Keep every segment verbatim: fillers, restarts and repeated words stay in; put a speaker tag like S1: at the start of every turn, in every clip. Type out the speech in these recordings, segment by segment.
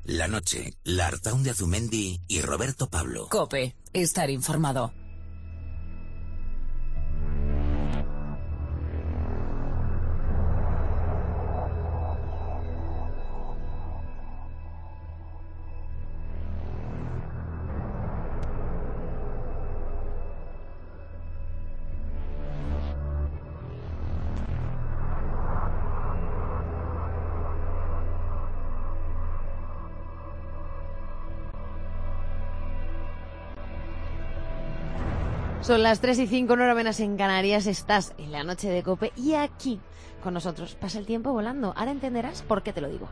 S1: La Noche, Lartaun de Azumendi y Roberto Pablo.
S2: COPE, estar informado.
S3: Son las tres y cinco, no hora menos en Canarias. Estás en La Noche de COPE y aquí con nosotros pasa el tiempo volando. Ahora entenderás por qué te lo digo.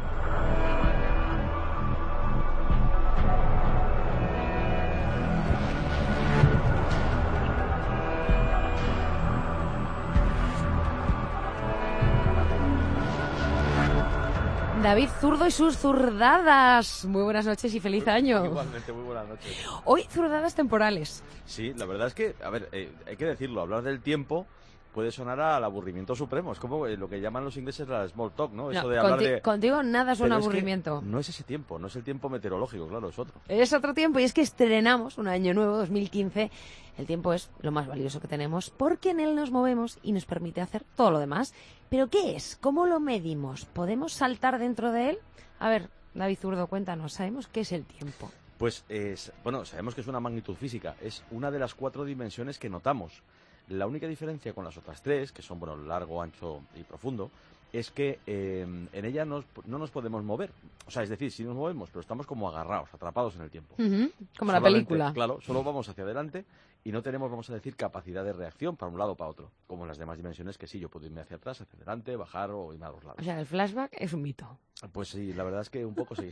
S3: David Zurdo y sus zurdadas. Muy buenas noches y feliz año.
S4: Igualmente, muy buenas noches.
S3: Hoy zurdadas temporales.
S4: Sí, la verdad es que, a ver, eh, hay que decirlo, hablar del tiempo puede sonar al aburrimiento supremo. Es como eh, lo que llaman los ingleses la small talk, ¿no? Eso
S3: No,
S4: de hablar
S3: conti
S4: de...
S3: Contigo nada suena
S4: Pero es
S3: aburrimiento.
S4: que no es ese tiempo, no es el tiempo meteorológico, claro, es otro.
S3: Es otro tiempo y es que estrenamos un año nuevo, dos mil quince. El tiempo es lo más valioso que tenemos porque en él nos movemos y nos permite hacer todo lo demás. ¿Pero qué es? ¿Cómo lo medimos? ¿Podemos saltar dentro de él? A ver, David Zurdo, cuéntanos, ¿sabemos qué es el tiempo?
S4: Pues, es, bueno, sabemos que es una magnitud física, es una de las cuatro dimensiones que notamos. La única diferencia con las otras tres, que son, bueno, largo, ancho y profundo, es que eh, en ella nos, no nos podemos mover. O sea, es decir, sí nos movemos, pero estamos como agarrados, atrapados en el tiempo.
S3: Uh-huh. Como la
S4: Solamente,
S3: película.
S4: Claro, solo vamos hacia adelante y no tenemos, vamos a decir, capacidad de reacción para un lado o para otro. Como en las demás dimensiones, que sí, yo puedo irme hacia atrás, hacia adelante, bajar o irme a los lados.
S3: O sea, el flashback es un mito.
S4: Pues sí, la verdad es que un poco sí.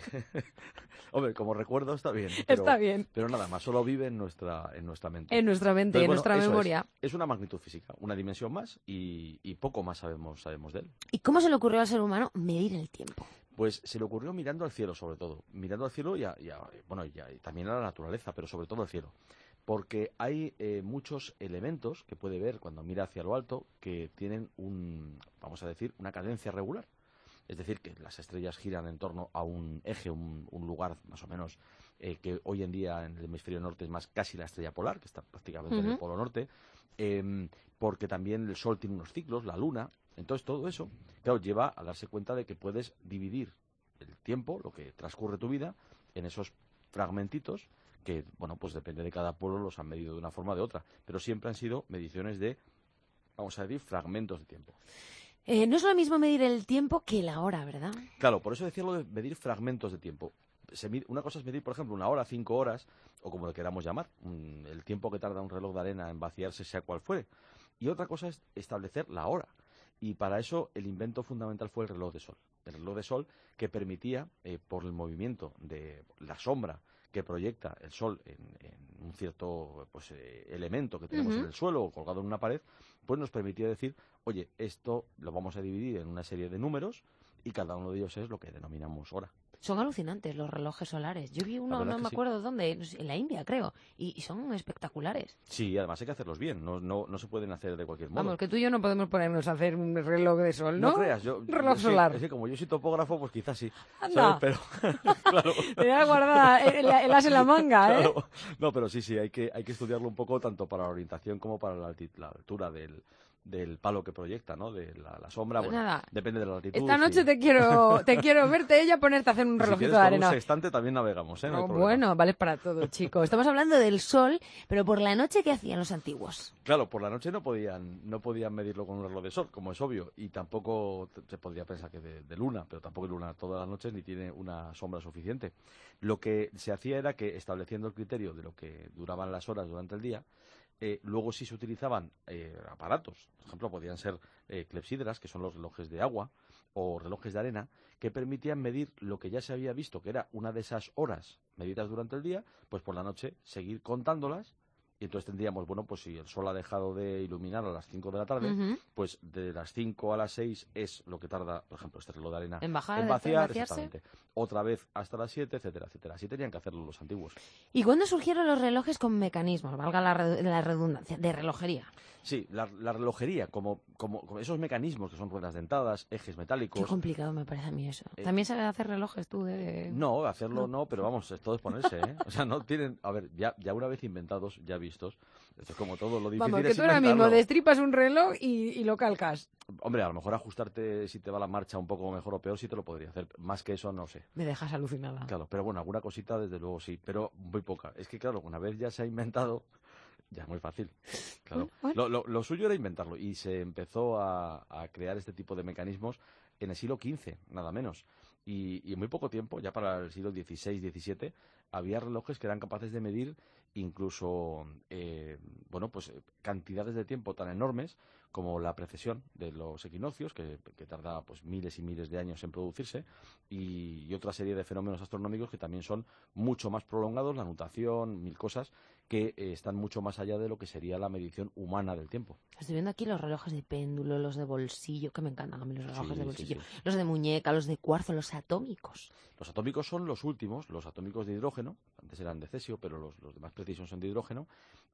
S4: Hombre, como recuerdo está bien. Pero,
S3: Está bien.
S4: Pero nada más, solo vive en nuestra, en nuestra mente.
S3: En nuestra mente,
S4: Entonces,
S3: en
S4: bueno,
S3: nuestra
S4: eso
S3: memoria.
S4: Es, es una magnitud física, una dimensión más y, y poco más sabemos, sabemos de él.
S3: ¿Y cómo se le ocurrió al ser humano medir el tiempo?
S4: Pues se le ocurrió mirando al cielo, sobre todo. Mirando al cielo y, a, y, a, bueno, y, a, y también a la naturaleza, pero sobre todo al cielo. Porque hay eh, muchos elementos que puede ver cuando mira hacia lo alto que tienen un, vamos a decir, una cadencia regular. Es decir, que las estrellas giran en torno a un eje, un, un lugar más o menos eh, que hoy en día en el hemisferio norte es más casi la estrella polar, que está prácticamente uh-huh. en el polo norte, eh, porque también el Sol tiene unos ciclos, la Luna. Entonces todo eso, claro, lleva a darse cuenta de que puedes dividir el tiempo, lo que transcurre tu vida, en esos fragmentitos que, bueno, pues depende de cada pueblo, los han medido de una forma o de otra, pero siempre han sido mediciones de, vamos a decir, fragmentos de tiempo.
S3: Eh, no es lo mismo medir el tiempo que la hora, ¿verdad?
S4: Claro, por eso decía lo de medir fragmentos de tiempo. Se mide, una cosa es medir, por ejemplo, una hora, cinco horas, o como le queramos llamar, un, el tiempo que tarda un reloj de arena en vaciarse, sea cual fuere. Y otra cosa es establecer la hora. Y para eso el invento fundamental fue el reloj de sol. El reloj de sol que permitía, eh, por el movimiento de la sombra que proyecta el sol en, en un cierto pues, eh, elemento que tenemos uh-huh. en el suelo o colgado en una pared, pues nos permitía decir, oye, esto lo vamos a dividir en una serie de números y cada uno de ellos es lo que denominamos hora.
S3: Son alucinantes los relojes solares. Yo vi uno, no me
S4: sí.
S3: acuerdo dónde, en la India creo, y, y son espectaculares.
S4: Sí, además hay que hacerlos bien, no, no, no se pueden hacer de cualquier modo.
S3: Vamos, que tú y yo no podemos ponernos a hacer un reloj de sol, ¿no?
S4: No creas, yo...
S3: Un reloj
S4: es
S3: solar.
S4: Que, es que como yo soy topógrafo, pues quizás sí.
S3: Anda.
S4: ¿Sabes? Pero, claro.
S3: Me voy a guardar el, el as en la manga, ¿eh?
S4: Claro. No, pero sí, sí, hay que, hay que estudiarlo un poco tanto para la orientación como para la, alti- la altura del... del palo que proyecta, ¿no? De la, la sombra,
S3: pues
S4: bueno,
S3: nada.
S4: Depende de la latitud.
S3: Esta noche
S4: y...
S3: te quiero te quiero verte ella ponerte a hacer un relojito
S4: si
S3: de arena.
S4: Con un sextante también navegamos, ¿eh? No
S3: no, bueno, vale para todo, chicos. Estamos hablando del sol, pero por la noche, ¿qué hacían los antiguos?
S4: Claro, por la noche no podían no podían medirlo con un reloj de sol, como es obvio, y tampoco se podría pensar que de, de luna, pero tampoco hay luna todas las noches ni tiene una sombra suficiente. Lo que se hacía era que, estableciendo el criterio de lo que duraban las horas durante el día, Eh, luego sí se utilizaban eh, aparatos, por ejemplo, podían ser eh, clepsidras, que son los relojes de agua, o relojes de arena, que permitían medir lo que ya se había visto, que era una de esas horas medidas durante el día, pues por la noche seguir contándolas Y entonces tendríamos, bueno, pues si el sol ha dejado de iluminar a las cinco de la tarde, uh-huh. pues de las cinco a las seis es lo que tarda, por ejemplo, este reloj de arena
S3: en, bajar,
S4: en vaciar, exactamente. Otra vez hasta las siete, etcétera, etcétera. Así tenían que hacerlo los antiguos.
S3: ¿Y cuándo surgieron los relojes con mecanismos, valga la, la redundancia, de relojería?
S4: Sí, la, la relojería, como, como, como esos mecanismos que son ruedas dentadas, ejes metálicos.
S3: Qué complicado me parece a mí eso. Eh, ¿También sabes hacer relojes tú? De...
S4: No, hacerlo no, no pero vamos, todo es ponerse, ¿eh? O sea, no tienen... A ver, ya, ya una vez inventados, ya vistos, esto es como todo, lo difícil
S3: vamos, que
S4: es
S3: tú ahora
S4: inventarlo.
S3: mismo destripas un reloj y, y lo calcas.
S4: Hombre, a lo mejor ajustarte si te va la marcha un poco mejor o peor, sí te lo podría hacer. Más que eso, no sé.
S3: Me dejas alucinada.
S4: Claro, pero bueno, alguna cosita desde luego sí, pero muy poca. Es que claro, una vez ya se ha inventado... Ya, muy fácil. Claro. Lo, lo, lo suyo era inventarlo y se empezó a, a crear este tipo de mecanismos en el siglo quince, nada menos. Y, y en muy poco tiempo, ya para el siglo dieciséis, diecisiete, había relojes que eran capaces de medir incluso eh, bueno, pues cantidades de tiempo tan enormes como la precesión de los equinoccios, que, que tarda pues miles y miles de años en producirse, y, y otra serie de fenómenos astronómicos que también son mucho más prolongados, la nutación, mil cosas, que eh, están mucho más allá de lo que sería la medición humana del tiempo.
S3: Estoy viendo aquí los relojes de péndulo, los de bolsillo, que me encantan a mí los relojes
S4: Sí,
S3: de bolsillo,
S4: sí, sí.
S3: los de muñeca, los de cuarzo, los atómicos.
S4: Los atómicos son los últimos, los atómicos de hidrógeno, antes eran de cesio, pero los, los de más precisión son de hidrógeno,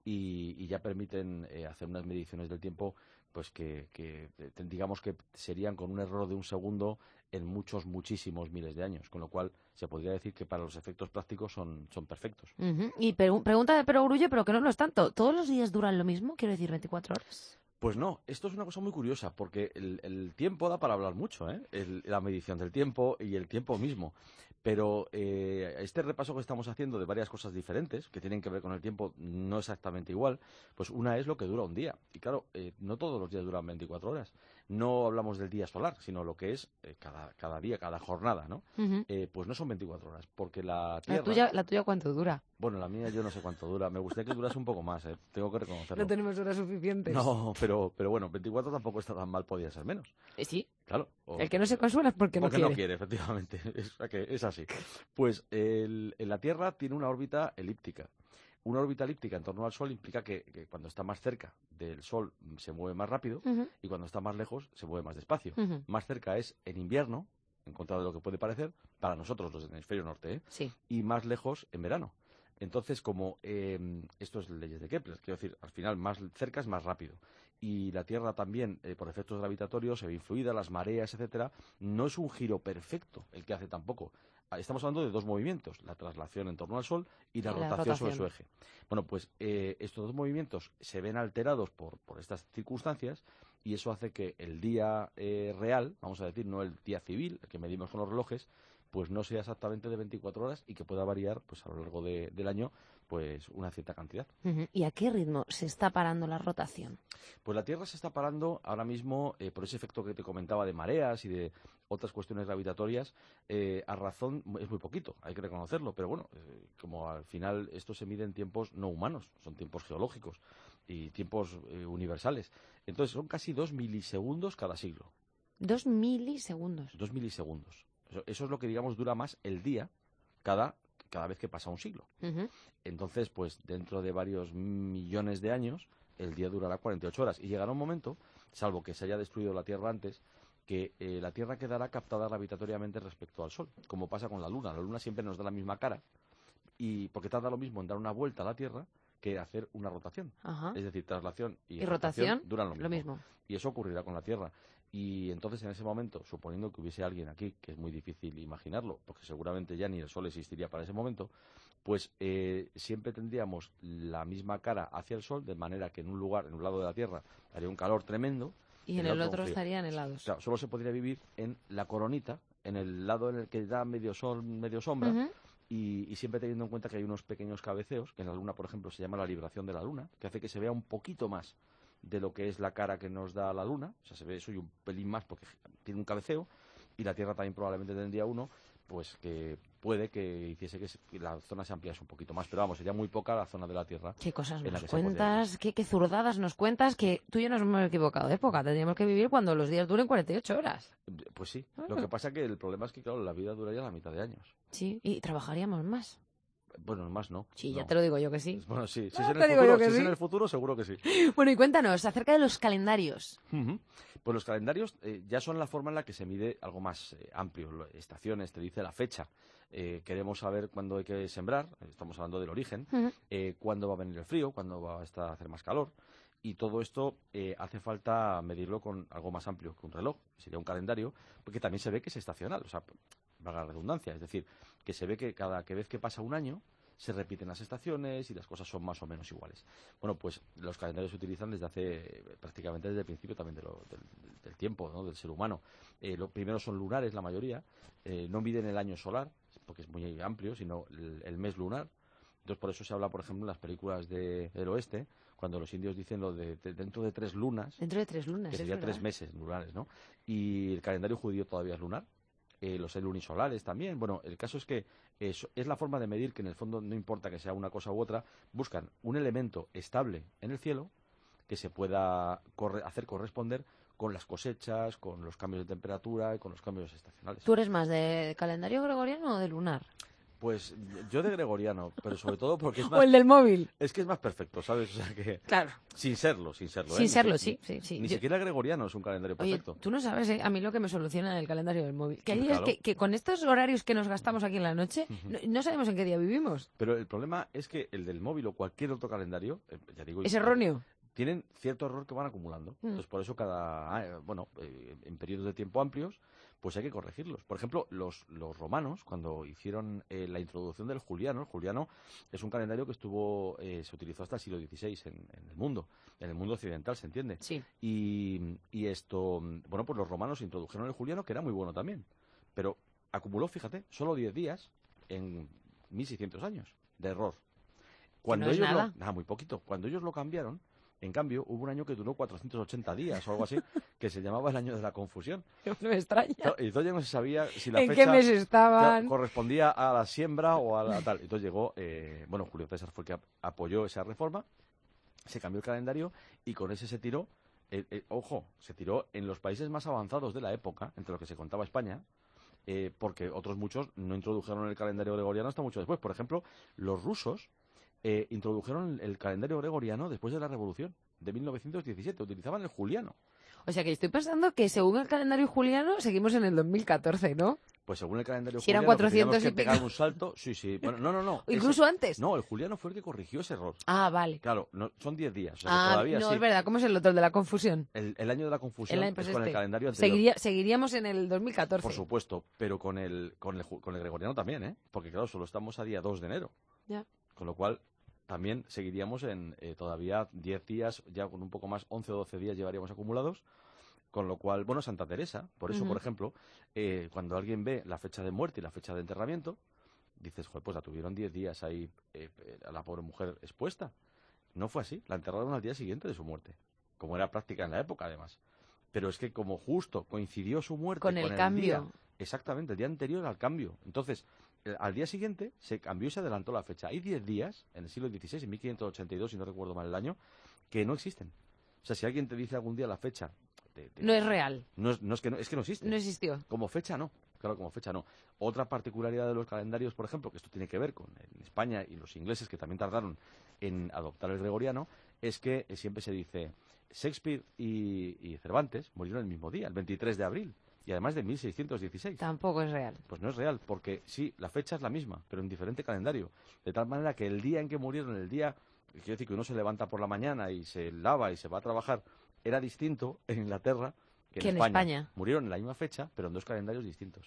S4: y, y ya permiten eh, hacer unas mediciones del tiempo pues que, que digamos que serían con un error de un segundo en muchos, muchísimos miles de años, con lo cual se podría decir que para los efectos prácticos son, son perfectos.
S3: Uh-huh. Y pre- pregunta de perogrullo, pero que no lo es tanto. ¿Todos los días duran lo mismo? Quiero decir, veinticuatro horas.
S4: Pues no, esto es una cosa muy curiosa, porque el, el tiempo da para hablar mucho, ¿eh? El, la medición del tiempo y el tiempo mismo. Pero eh, este repaso que estamos haciendo de varias cosas diferentes, que tienen que ver con el tiempo no exactamente igual, pues una es lo que dura un día. Y claro, eh, no todos los días duran veinticuatro horas. No hablamos del día solar, sino lo que es eh, cada, cada día, cada jornada, ¿no?
S3: Uh-huh.
S4: Eh, pues no son veinticuatro horas, porque la Tierra...
S3: ¿La tuya, ¿La tuya cuánto dura?
S4: Bueno, la mía yo no sé cuánto dura. Me gustaría que durase un poco más, ¿eh? Tengo que reconocerlo.
S3: No tenemos horas suficientes.
S4: No, pero, pero bueno, veinticuatro tampoco está tan mal, podría ser menos.
S3: ¿Eh, sí?
S4: Claro. O,
S3: el que no se consuela es porque,
S4: porque
S3: no quiere.
S4: no quiere, efectivamente. Es, que es así. Pues el, la Tierra tiene una órbita elíptica. Una órbita elíptica en torno al Sol implica que, que cuando está más cerca del Sol se mueve más rápido, uh-huh, y cuando está más lejos se mueve más despacio. Uh-huh. Más cerca es en invierno, en contra de lo que puede parecer, para nosotros los del hemisferio norte, ¿eh?
S3: Sí.
S4: Y más lejos en verano. Entonces, como eh, esto es leyes de Kepler, quiero decir, al final más cerca es más rápido. Y la Tierra también, eh, por efectos gravitatorios, se ve influida, las mareas, etcétera. No es un giro perfecto el que hace tampoco. Estamos hablando de dos movimientos, la traslación en torno al Sol y la, y rotación, la rotación sobre su eje. Bueno, pues eh, estos dos movimientos se ven alterados por, por estas circunstancias, y eso hace que el día eh, real, vamos a decir, no el día civil, el que medimos con los relojes, pues no sea exactamente de veinticuatro horas y que pueda variar pues a lo largo de, del año pues una cierta cantidad.
S3: Uh-huh. ¿Y a qué ritmo se está parando la rotación?
S4: Pues la Tierra se está parando ahora mismo eh, por ese efecto que te comentaba de mareas y de otras cuestiones gravitatorias, eh, a razón, es muy poquito, hay que reconocerlo, pero bueno, eh, como al final esto se mide en tiempos no humanos, son tiempos geológicos y tiempos eh, universales. Entonces son casi dos milisegundos cada siglo.
S3: ¿Dos milisegundos?
S4: Dos milisegundos. Eso, eso es lo que, digamos, dura más el día cada, cada vez que pasa un siglo.
S3: Uh-huh.
S4: Entonces, pues dentro de varios millones de años, el día durará cuarenta y ocho horas. Y llegará un momento, salvo que se haya destruido la Tierra antes, que eh, la Tierra quedará captada gravitatoriamente respecto al Sol, como pasa con la Luna. La Luna siempre nos da la misma cara, y porque tarda lo mismo en dar una vuelta a la Tierra que hacer una rotación.
S3: Uh-huh.
S4: Es decir, traslación y,
S3: ¿Y rotación, rotación
S4: duran lo mismo.
S3: lo mismo.
S4: Y eso ocurrirá con la Tierra. Y entonces, en ese momento, suponiendo que hubiese alguien aquí, que es muy difícil imaginarlo, porque seguramente ya ni el Sol existiría para ese momento, pues eh, siempre tendríamos la misma cara hacia el Sol, de manera que en un lugar, en un lado de la Tierra, haría un calor tremendo.
S3: Y en el, el otro, otro estarían helados.
S4: Claro, solo se podría vivir en la coronita, en el lado en el que da medio sol, medio sombra,
S3: uh-huh,
S4: y, y siempre teniendo en cuenta que hay unos pequeños cabeceos, que en la Luna, por ejemplo, se llama la libración de la Luna, que hace que se vea un poquito más de lo que es la cara que nos da la Luna, o sea, se ve eso y un pelín más porque tiene un cabeceo, y la Tierra también probablemente tendría uno, pues que puede que hiciese que, se, que la zona se ampliase un poquito más, pero vamos, sería muy poca la zona de la Tierra.
S3: ¿Qué cosas nos cuentas? ¿Qué, qué zurdadas nos cuentas? Que tú y yo nos hemos equivocado de época, tendríamos que vivir cuando los días duren cuarenta y ocho horas.
S4: Pues sí, ah, lo que pasa es que el problema es que, claro, la vida duraría la mitad de años.
S3: Sí, y trabajaríamos más.
S4: Bueno, más no.
S3: Sí,
S4: no.
S3: ya te lo digo yo que sí.
S4: Bueno, sí. Si,
S3: Ah,
S4: es, en
S3: te
S4: el
S3: digo
S4: futuro,
S3: yo que
S4: si es
S3: sí.
S4: en el futuro, seguro que sí.
S3: Bueno, y cuéntanos acerca de los calendarios.
S4: Uh-huh. Pues los calendarios eh, ya son la forma en la que se mide algo más eh, amplio. Lo- Estaciones, te dice la fecha. Eh, queremos saber cuándo hay que sembrar, estamos hablando del origen,
S3: Ujú.
S4: eh, cuándo va a venir el frío, cuándo va a estar, a hacer más calor. Y todo esto eh, hace falta medirlo con algo más amplio que un reloj, que sería un calendario, porque también se ve que es estacional, o sea, valga la redundancia, es decir, que se ve que cada que vez que pasa un año se repiten las estaciones y las cosas son más o menos iguales. Bueno, pues los calendarios se utilizan desde hace, eh, prácticamente desde el principio también de lo- del, del tiempo, ¿no? Del ser humano. Eh, lo primero son lunares, la mayoría, eh, no miden el año solar, porque es muy amplio, sino el, el mes lunar. Entonces, por eso se habla, por ejemplo, en las películas de, del oeste, cuando los indios dicen lo de, de dentro de tres lunas,
S3: Dentro de tres lunas,
S4: que
S3: es
S4: sería
S3: verdad.
S4: tres meses lunares, ¿no? Y el calendario judío todavía es lunar, eh, los lunisolares también. Bueno, el caso es que es, es la forma de medir que en el fondo no importa que sea una cosa u otra, buscan un elemento estable en el cielo que se pueda corre- hacer corresponder con las cosechas, con los cambios de temperatura y con los cambios estacionales.
S3: ¿Tú eres más de calendario gregoriano o de lunar?
S4: Pues yo de gregoriano, pero sobre todo porque es
S3: ¿O
S4: más,
S3: el del móvil?
S4: es que es más perfecto, ¿sabes? O sea que
S3: Claro.
S4: sin serlo, sin serlo, ¿eh?
S3: Sin
S4: Ni
S3: serlo,
S4: si-
S3: sí, sí, sí.
S4: Ni
S3: Yo-
S4: siquiera gregoriano es un calendario
S3: Oye,
S4: perfecto.
S3: tú no sabes, ¿eh? A mí lo que me soluciona el calendario del móvil. Que hay días
S4: Claro.
S3: que, que con estos horarios que nos gastamos aquí en la noche, no, no sabemos en qué día vivimos.
S4: Pero el problema es que el del móvil o cualquier otro calendario, eh, ya digo,
S3: Es erróneo.
S4: tienen cierto error que van acumulando.
S3: Mm.
S4: Entonces, por eso cada, ah, bueno, eh, en periodos de tiempo amplios, pues hay que corregirlos. Por ejemplo, los, los romanos, cuando hicieron eh, la introducción del juliano, el juliano es un calendario que estuvo, eh, se utilizó hasta el siglo dieciséis en, en el mundo, en el mundo occidental, ¿se entiende?
S3: Sí.
S4: Y, y esto, bueno, pues los romanos introdujeron el juliano, que era muy bueno también, pero acumuló, fíjate, solo diez días en mil seiscientos años de error. Cuando
S3: no es
S4: ellos
S3: nada.
S4: Lo, nada, muy poquito. Cuando ellos lo cambiaron, en cambio, hubo un año que duró cuatrocientos ochenta días o algo así, que se llamaba el año de la confusión.
S3: No me extraña.
S4: Claro, y entonces ya no se sabía si la
S3: ¿En
S4: fecha
S3: qué mes
S4: claro,
S3: estaban?
S4: correspondía a la siembra o a la tal. Entonces llegó, eh, bueno, Julio César fue el que ap- apoyó esa reforma, se cambió el calendario y con ese se tiró, eh, eh, ojo, se tiró en los países más avanzados de la época, entre los que se contaba España, eh, porque otros muchos no introdujeron el calendario gregoriano hasta mucho después. Por ejemplo, los rusos eh, introdujeron el, el calendario gregoriano después de la Revolución de mil novecientos diecisiete, utilizaban el juliano.
S3: O sea que estoy pensando que según el calendario juliano seguimos en el dos mil catorce, ¿no?
S4: Pues según el calendario
S3: Si eran
S4: juliano, que
S3: cuatrocientos
S4: teníamos que
S3: y pico.
S4: pegar un salto, sí, sí. Bueno, no, no, no.
S3: O incluso
S4: ese-
S3: antes.
S4: No, el juliano fue el que corrigió ese error.
S3: Ah, vale.
S4: Claro, no, son diez días. O sea, que
S3: Ah,
S4: todavía
S3: no,
S4: sí.
S3: es verdad. ¿Cómo es el otro, el de la confusión?
S4: El, el año de la confusión
S3: El año, pues
S4: es con
S3: este.
S4: el calendario anterior.
S3: Seguiría- seguiríamos en el dos mil catorce.
S4: Por supuesto, pero con el, con, el, ju- con el gregoriano también, ¿eh? Porque claro, solo estamos a día dos de enero.
S3: Ya.
S4: Con lo cual, también seguiríamos en eh, todavía diez días, ya con un poco más, once o doce días llevaríamos acumulados. Con lo cual, bueno, Santa Teresa, por eso,
S3: Ujú.
S4: por ejemplo, eh, cuando alguien ve la fecha de muerte y la fecha de enterramiento, dices, joder, pues la tuvieron diez días ahí eh, eh, a la pobre mujer expuesta. No fue así, la enterraron al día siguiente de su muerte, como era práctica en la época, además. Pero es que como justo coincidió su muerte
S3: Con el cambio.
S4: día, exactamente, el día anterior al cambio. Entonces, eh, al día siguiente se cambió y se adelantó la fecha. Hay diez días, en el siglo dieciséis, en mil quinientos ochenta y dos, si no recuerdo mal el año, que no existen. O sea, si alguien te dice algún día la fecha... de- de-
S3: No es real.
S4: no es, no es que no, es que no existe.
S3: No existió.
S4: Como fecha no, claro, como fecha no. Otra particularidad de los calendarios, por ejemplo, que esto tiene que ver con en España y los ingleses que también tardaron en adoptar el gregoriano, es que eh, siempre se dice Shakespeare y, y Cervantes murieron el mismo día, el veintitrés de abril, y además de mil seiscientos dieciséis.
S3: Tampoco es real.
S4: Pues no es real, porque sí, la fecha es la misma, pero en diferente calendario. De tal manera que el día en que murieron, el día, quiero decir que uno se levanta por la mañana y se lava y se va a trabajar, era distinto en Inglaterra que en,
S3: Que en
S4: España.
S3: España.
S4: Murieron en la misma fecha, pero en dos calendarios distintos.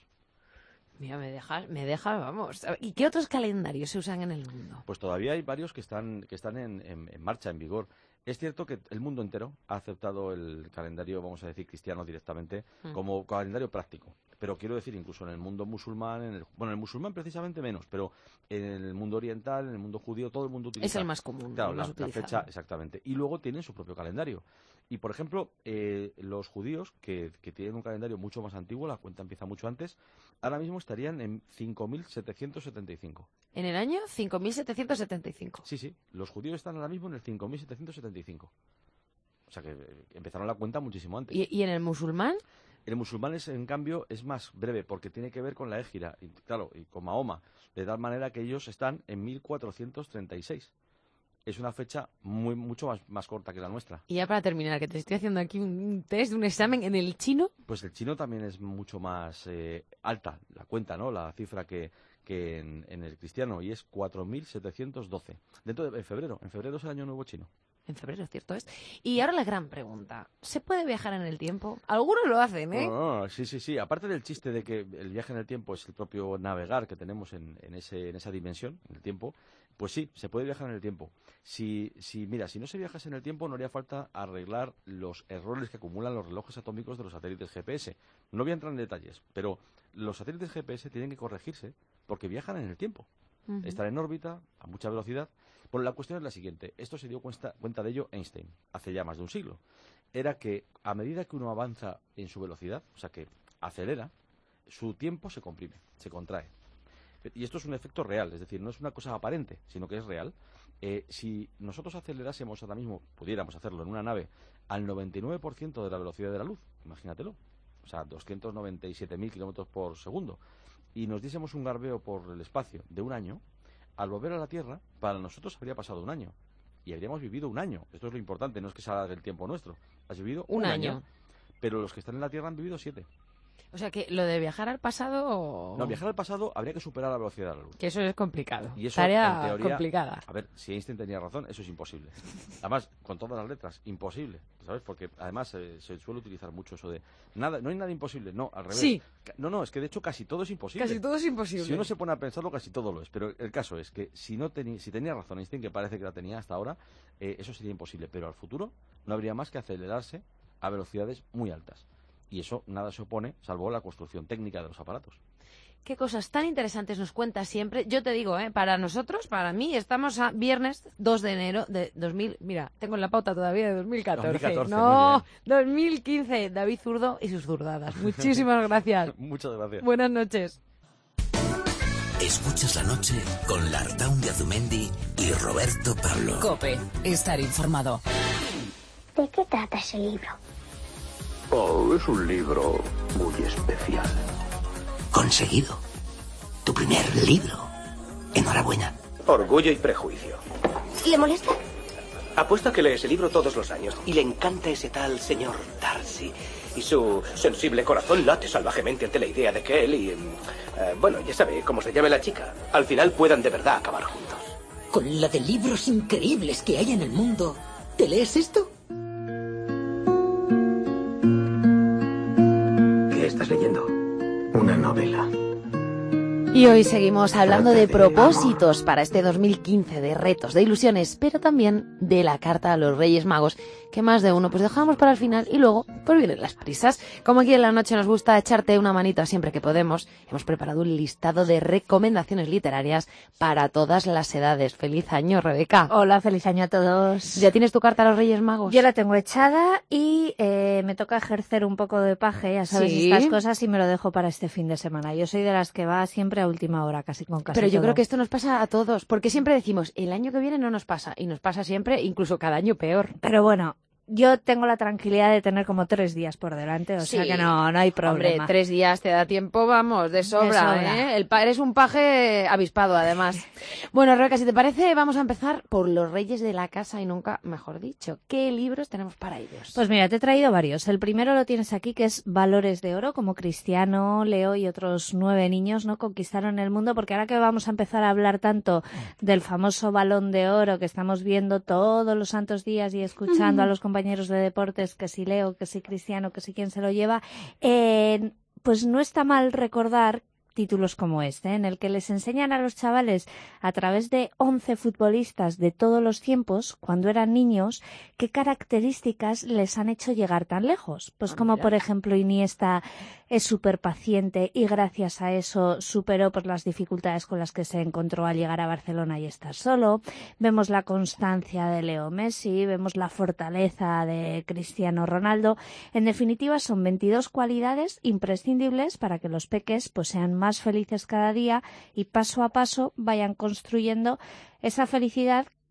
S3: Mira, me dejas, me dejas, vamos. A ver, ¿y qué otros calendarios se usan en el mundo?
S4: Pues todavía hay varios que están, que están en, en- en marcha, en vigor. Es cierto que el mundo entero ha aceptado el calendario, vamos a decir, cristiano directamente,
S3: Mm.
S4: como calendario práctico. Pero quiero decir, incluso en el mundo musulmán, en el, bueno, en el musulmán precisamente menos, pero en el mundo oriental, en el mundo judío, todo el mundo utiliza.
S3: Es el más común,
S4: Claro,
S3: el
S4: la,
S3: más
S4: la
S3: utilizado.
S4: fecha, exactamente. Y luego tienen su propio calendario. Y, por ejemplo, eh, los judíos, que, que tienen un calendario mucho más antiguo, la cuenta empieza mucho antes, ahora mismo estarían en cinco mil setecientos setenta y cinco.
S3: En el año cinco mil setecientos setenta y cinco.
S4: Sí, sí, los judíos están ahora mismo en el cinco mil setecientos setenta y cinco. O sea que eh, empezaron la cuenta muchísimo antes.
S3: ¿Y, y en el musulmán?
S4: El musulmán, es, en cambio, es más breve porque tiene que ver con la égira, y, claro, y con Mahoma, de tal manera que ellos están en mil cuatrocientos treinta y seis. Es una fecha muy mucho más, más corta que la nuestra.
S3: Y ya para terminar, que te estoy haciendo aquí un test, un examen en el chino.
S4: Pues el chino también es mucho más eh, alta, la cuenta, ¿no? La cifra que, que en, en el cristiano, y es cuatro mil setecientos doce. Dentro de en febrero, en febrero es el año nuevo chino.
S3: En febrero, cierto es. Y ahora la gran pregunta, ¿se puede viajar en el tiempo? Algunos lo hacen, ¿eh?
S4: No, no, no, sí, sí, sí. Aparte del chiste de que el viaje en el tiempo es el propio navegar que tenemos en, en, ese, en esa dimensión, en el tiempo, pues sí, se puede viajar en el tiempo. Si, si, mira, si no se viajase en el tiempo, no haría falta arreglar los errores que acumulan los relojes atómicos de los satélites G P S. No voy a entrar en detalles, pero los satélites G P S tienen que corregirse porque viajan en el tiempo. Uh-huh. Están en órbita a mucha velocidad. Bueno, la cuestión es la siguiente. Esto se dio cuenta, cuenta de ello Einstein, hace ya más de un siglo. Era que a medida que uno avanza en su velocidad, o sea que acelera, su tiempo se comprime, se contrae. Y esto es un efecto real, es decir, no es una cosa aparente, sino que es real. Eh, si nosotros acelerásemos ahora mismo, pudiéramos hacerlo en una nave, al noventa y nueve por ciento de la velocidad de la luz, imagínatelo, o sea, doscientos noventa y siete mil kilómetros por segundo, y nos diésemos un garbeo por el espacio de un año, al volver a la Tierra, para nosotros habría pasado un año. Y habríamos vivido un año. Esto es lo importante, no es que se haga el tiempo nuestro. Has vivido un,
S3: un
S4: año.
S3: año.
S4: Pero los que están en la Tierra han vivido siete.
S3: O sea que lo de viajar al pasado...
S4: No, viajar al pasado habría que superar la velocidad de la luz.
S3: Que eso es complicado.
S4: Y eso,
S3: tarea
S4: en teoría,
S3: complicada.
S4: A ver, si Einstein tenía razón, eso es imposible. Además, con todas las letras, imposible. ¿Sabes? Porque además eh, se suele utilizar mucho eso de... nada, no hay nada imposible. No, al revés.
S3: Sí.
S4: No, no, es que de hecho casi todo es imposible.
S3: Casi todo es imposible.
S4: Si uno se pone a pensarlo, casi todo lo es. Pero el caso es que si no teni si tenía razón Einstein, que parece que la tenía hasta ahora, eh, eso sería imposible. Pero al futuro no habría más que acelerarse a velocidades muy altas. Y eso nada se opone, salvo la construcción técnica de los aparatos.
S3: Qué cosas tan interesantes nos cuenta siempre. Yo te digo, ¿eh? Para nosotros, para mí, estamos a viernes dos de enero de dos mil... Mira, tengo en la pauta todavía de dos mil catorce.
S4: dos mil catorce,
S3: no, dos mil quince. David Zurdo y sus zurdadas. Muchísimas gracias.
S4: Muchas gracias.
S3: Buenas noches.
S1: Escuchas la noche con Lartaun de Azumendi y Roberto Pablo.
S2: COPE. Estar informado.
S5: ¿De qué trata ese libro?
S6: Oh, es un libro muy especial.
S1: Conseguido. Tu primer libro. Enhorabuena.
S6: Orgullo y prejuicio.
S5: ¿Le molesta?
S6: Apuesto a que lee ese libro todos los años y le encanta ese tal señor Darcy. Y su sensible corazón late salvajemente ante la idea de que él y... Eh, bueno, ya sabe cómo se llame la chica. Al final puedan de verdad acabar juntos.
S7: Con la de libros increíbles que hay en el mundo, ¿te lees esto?
S6: ¿Qué estás leyendo? Una novela.
S3: Y hoy seguimos hablando de propósitos para este dos mil quince, de retos, de ilusiones, pero también de la carta a los Reyes Magos, que más de uno pues dejamos para el final y luego pues vienen las prisas. Como aquí en la noche nos gusta echarte una manito siempre que podemos, hemos preparado un listado de recomendaciones literarias para todas las edades. Feliz año, Rebeca.
S8: Hola, feliz año a todos.
S3: ¿Ya tienes tu carta a los Reyes Magos?
S8: Yo la tengo echada y eh, me toca ejercer un poco de paje, ya sabes,
S3: ¿Sí?
S8: estas cosas, y me lo dejo para este fin de semana. Yo soy de las que va siempre a última hora, casi con casi
S3: Pero yo
S8: todo.
S3: creo que esto nos pasa a todos, porque siempre decimos, el año que viene no nos pasa, y nos pasa siempre, incluso cada año peor.
S8: Pero bueno, yo tengo la tranquilidad de tener como tres días por delante, o
S3: Sí.
S8: sea que no, no hay problema.
S3: Hombre, tres días te da tiempo, vamos, de sobra,
S8: De sobra.
S3: ¿eh? El pa eres un paje avispado, además. Bueno, Rebeca, si te parece, vamos a empezar por los Reyes de la Casa y nunca mejor dicho. ¿Qué libros tenemos para ellos?
S8: Pues mira, te he traído varios. El primero lo tienes aquí, que es Valores de Oro, como Cristiano, Leo y otros nueve niños no conquistaron el mundo, porque ahora que vamos a empezar a hablar tanto del famoso Balón de Oro que estamos viendo todos los santos días y escuchando a los compañeros de deportes, que si Leo, que si Cristiano, que si quién se lo lleva, eh, pues no está mal recordar títulos como este, en el que les enseñan a los chavales a través de once futbolistas de todos los tiempos, cuando eran niños, qué características les han hecho llegar tan lejos. Pues
S3: Ah,
S8: como
S3: mira.
S8: por ejemplo Iniesta es súper paciente y gracias a eso superó pues, las dificultades con las que se encontró al llegar a Barcelona y estar solo. Vemos la constancia de Leo Messi, vemos la fortaleza de Cristiano Ronaldo. En definitiva, son veintidós cualidades imprescindibles para que los peques pues, sean más felices cada día y paso a paso vayan construyendo esa felicidad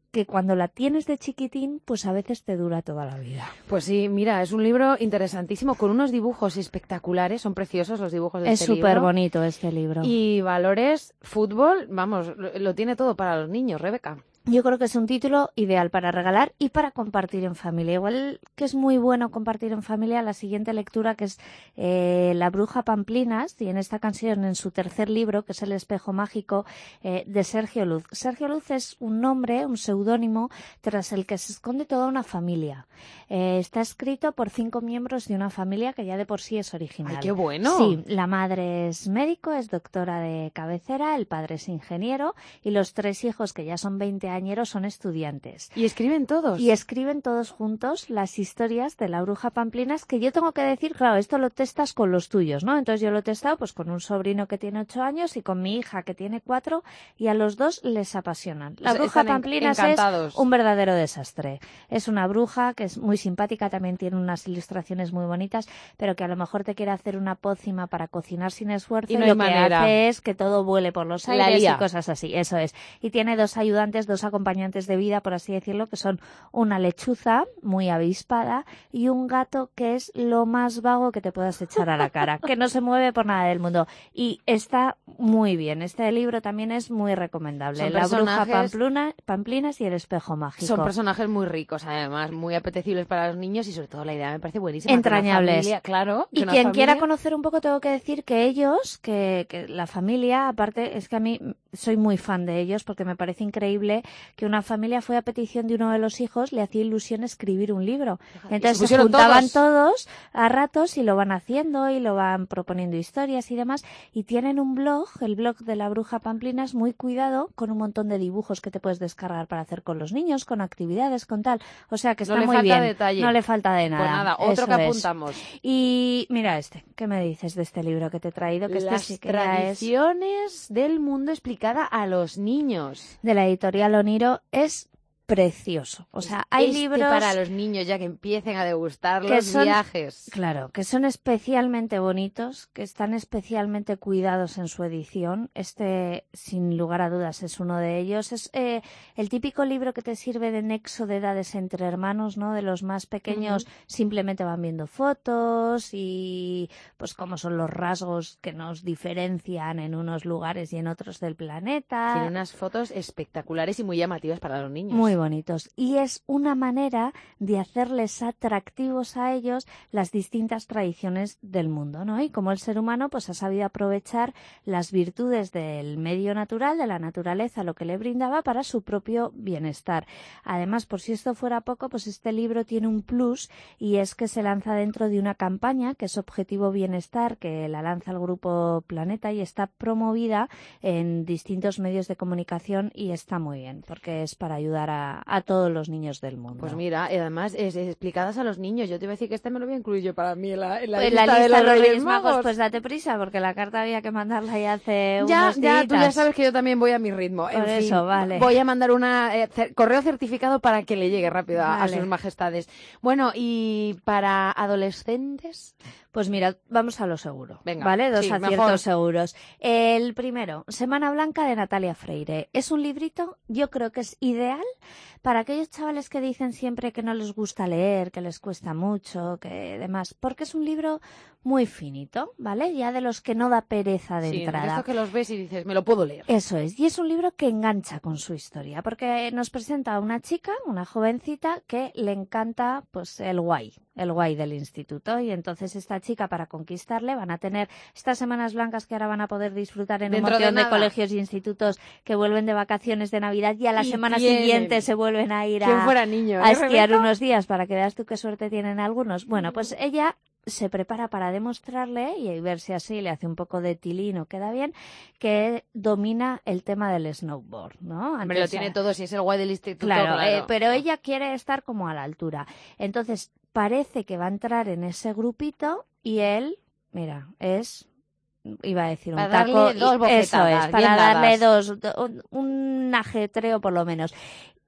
S8: que cuando la tienes de chiquitín, pues a veces te dura toda la vida.
S3: Pues sí, mira, es un libro interesantísimo con unos dibujos espectaculares, son preciosos los dibujos de
S8: es
S3: este libro.
S8: Es súper bonito este libro.
S3: Y valores, fútbol, vamos, lo, lo tiene todo para los niños, Rebeca.
S8: Yo creo que es un título ideal para regalar y para compartir en familia. Igual que es muy bueno compartir en familia la siguiente lectura, que es eh, La bruja Pamplinas, y en esta ocasión en su tercer libro, que es El espejo mágico, eh, de Sergio Luz. Sergio Luz es un nombre, un seudónimo, tras el que se esconde toda una familia. Eh, está escrito por cinco miembros de una familia que ya de por sí es original.
S3: ¡Ay, qué bueno!
S8: Sí, la madre es médico, es doctora de cabecera, el padre es ingeniero y los tres hijos, que ya son veinte años, son estudiantes.
S3: ¿Y escriben todos?
S8: Y escriben todos juntos las historias de la bruja Pamplinas, que yo tengo que decir, claro, esto lo testas con los tuyos, ¿no? Entonces yo lo he testado pues con un sobrino que tiene ocho años y con mi hija que tiene cuatro, y a los dos les apasionan. La
S3: Pues
S8: bruja Pamplinas
S3: encantados.
S8: Es un verdadero desastre. Es una bruja que es muy simpática, también tiene unas ilustraciones muy bonitas, pero que a lo mejor te quiere hacer una pócima para cocinar sin esfuerzo,
S3: y, no
S8: y lo
S3: manera.
S8: que hace es que todo vuele por los aires y cosas así. Eso es. Y tiene dos ayudantes, dos acompañantes de vida, por así decirlo, que son una lechuza muy avispada y un gato que es lo más vago que te puedas echar a la cara, que no se mueve por nada del mundo. Y está muy bien. Este libro también es muy recomendable.
S3: Son
S8: La bruja
S3: personajes...
S8: Pampluna, Pamplinas y El espejo mágico.
S3: Son personajes muy ricos, además, muy apetecibles para los niños, y sobre todo la idea me parece buenísima.
S8: Entrañables.
S3: Familia, claro.
S8: Y
S3: una
S8: quien
S3: familia...
S8: quiera conocer un poco, tengo que decir que ellos, que, que la familia, aparte, es que a mí soy muy fan de ellos porque me parece increíble que una familia fue a petición de uno de los hijos, le hacía ilusión escribir un libro. Entonces se, se juntaban todos? todos a ratos y lo van haciendo y lo van proponiendo historias y demás, y tienen un blog, el blog de la bruja Pamplinas, muy cuidado, con un montón de dibujos que te puedes descargar para hacer con los niños, con actividades, con tal. O sea que está
S3: no le
S8: muy
S3: falta
S8: bien.
S3: Detalle.
S8: No le falta de nada.
S3: Pues nada, otro
S8: Eso
S3: que apuntamos.
S8: Es. Y mira este, ¿qué me dices de este libro que te he traído? Que
S3: Las
S8: este sí que
S3: tradiciones
S8: es...
S3: del mundo explicada a los niños.
S8: De la editorial Oniro. Es precioso. O sea, hay
S3: este
S8: libros
S3: para los niños ya que empiecen a degustar
S8: que
S3: los
S8: son,
S3: viajes.
S8: Claro, que son especialmente bonitos, que están especialmente cuidados en su edición. Este, sin lugar a dudas, es uno de ellos. Es eh, el típico libro que te sirve de nexo de edades entre hermanos, ¿no? De los más pequeños uh-huh. simplemente van viendo fotos y pues cómo son los rasgos que nos diferencian en unos lugares y en otros del planeta.
S3: Tiene unas fotos espectaculares y muy llamativas para los niños.
S8: Muy bonitos, y es una manera de hacerles atractivos a ellos las distintas tradiciones del mundo, ¿no? Y como el ser humano pues ha sabido aprovechar las virtudes del medio natural, de la naturaleza, lo que le brindaba para su propio bienestar. Además, por si esto fuera poco, pues este libro tiene un plus, y es que se lanza dentro de una campaña que es Objetivo Bienestar, que la lanza el Grupo Planeta y está promovida en distintos medios de comunicación, y está muy bien porque es para ayudar a a todos los niños del mundo.
S3: Pues mira, y además es, es explicadas a los niños. Yo te iba a decir que este me lo voy a incluir yo para mí en la, en la,
S8: pues
S3: lista,
S8: la lista
S3: de los,
S8: de los
S3: Reyes
S8: Reyes Magos.
S3: Magos.
S8: Pues date prisa, porque la carta había que mandarla ya hace
S3: ya,
S8: unos días.
S3: Ya, tú ya sabes que yo también voy a mi ritmo.
S8: Por
S3: en fin,
S8: eso, vale.
S3: Voy a mandar un eh, correo certificado para que le llegue rápido a,
S8: vale.
S3: a sus majestades. Bueno, y para adolescentes...
S8: Pues mira, vamos a lo seguro.
S3: Venga,
S8: ¿vale? Dos
S3: sí,
S8: aciertos
S3: mejor.
S8: seguros. El primero, Semana Blanca de Natalia Freire. Es un librito, yo creo que es ideal para aquellos chavales que dicen siempre que no les gusta leer, que les cuesta mucho, que demás, porque es un libro muy finito, ¿vale? Ya de los que no da pereza de
S3: sí,
S8: entrada.
S3: Sí, esto que los ves y dices, me lo puedo leer.
S8: Eso es, y es un libro que engancha con su historia, porque nos presenta a una chica, una jovencita, que le encanta pues el guay, el guay del instituto, y entonces esta chica, para conquistarle, van a tener estas semanas blancas que ahora van a poder disfrutar en
S3: Dentro
S8: un montón
S3: de,
S8: de colegios y institutos que vuelven de vacaciones de Navidad y a la
S3: y
S8: semana
S3: tienen...
S8: siguiente se vuelven a ir a,
S3: fuera niño, ¿eh,
S8: a esquiar
S3: Rebeca?
S8: unos días, para que veas tú qué suerte tienen algunos. Bueno, pues ella se prepara para demostrarle, y ver si así le hace un poco de tilín o queda bien, que domina el tema del snowboard, ¿no? Antes,
S3: Hombre, lo tiene todo, si es el guay del instituto.
S8: Claro,
S3: claro.
S8: Eh, pero ella quiere estar como a la altura. Entonces, parece que va a entrar en ese grupito, y él, mira, es... iba a decir un
S3: para
S8: taco.
S3: Darle dos bofetadas,
S8: eso es, para
S3: bien
S8: darle
S3: dadas.
S8: dos, un ajetreo por lo menos.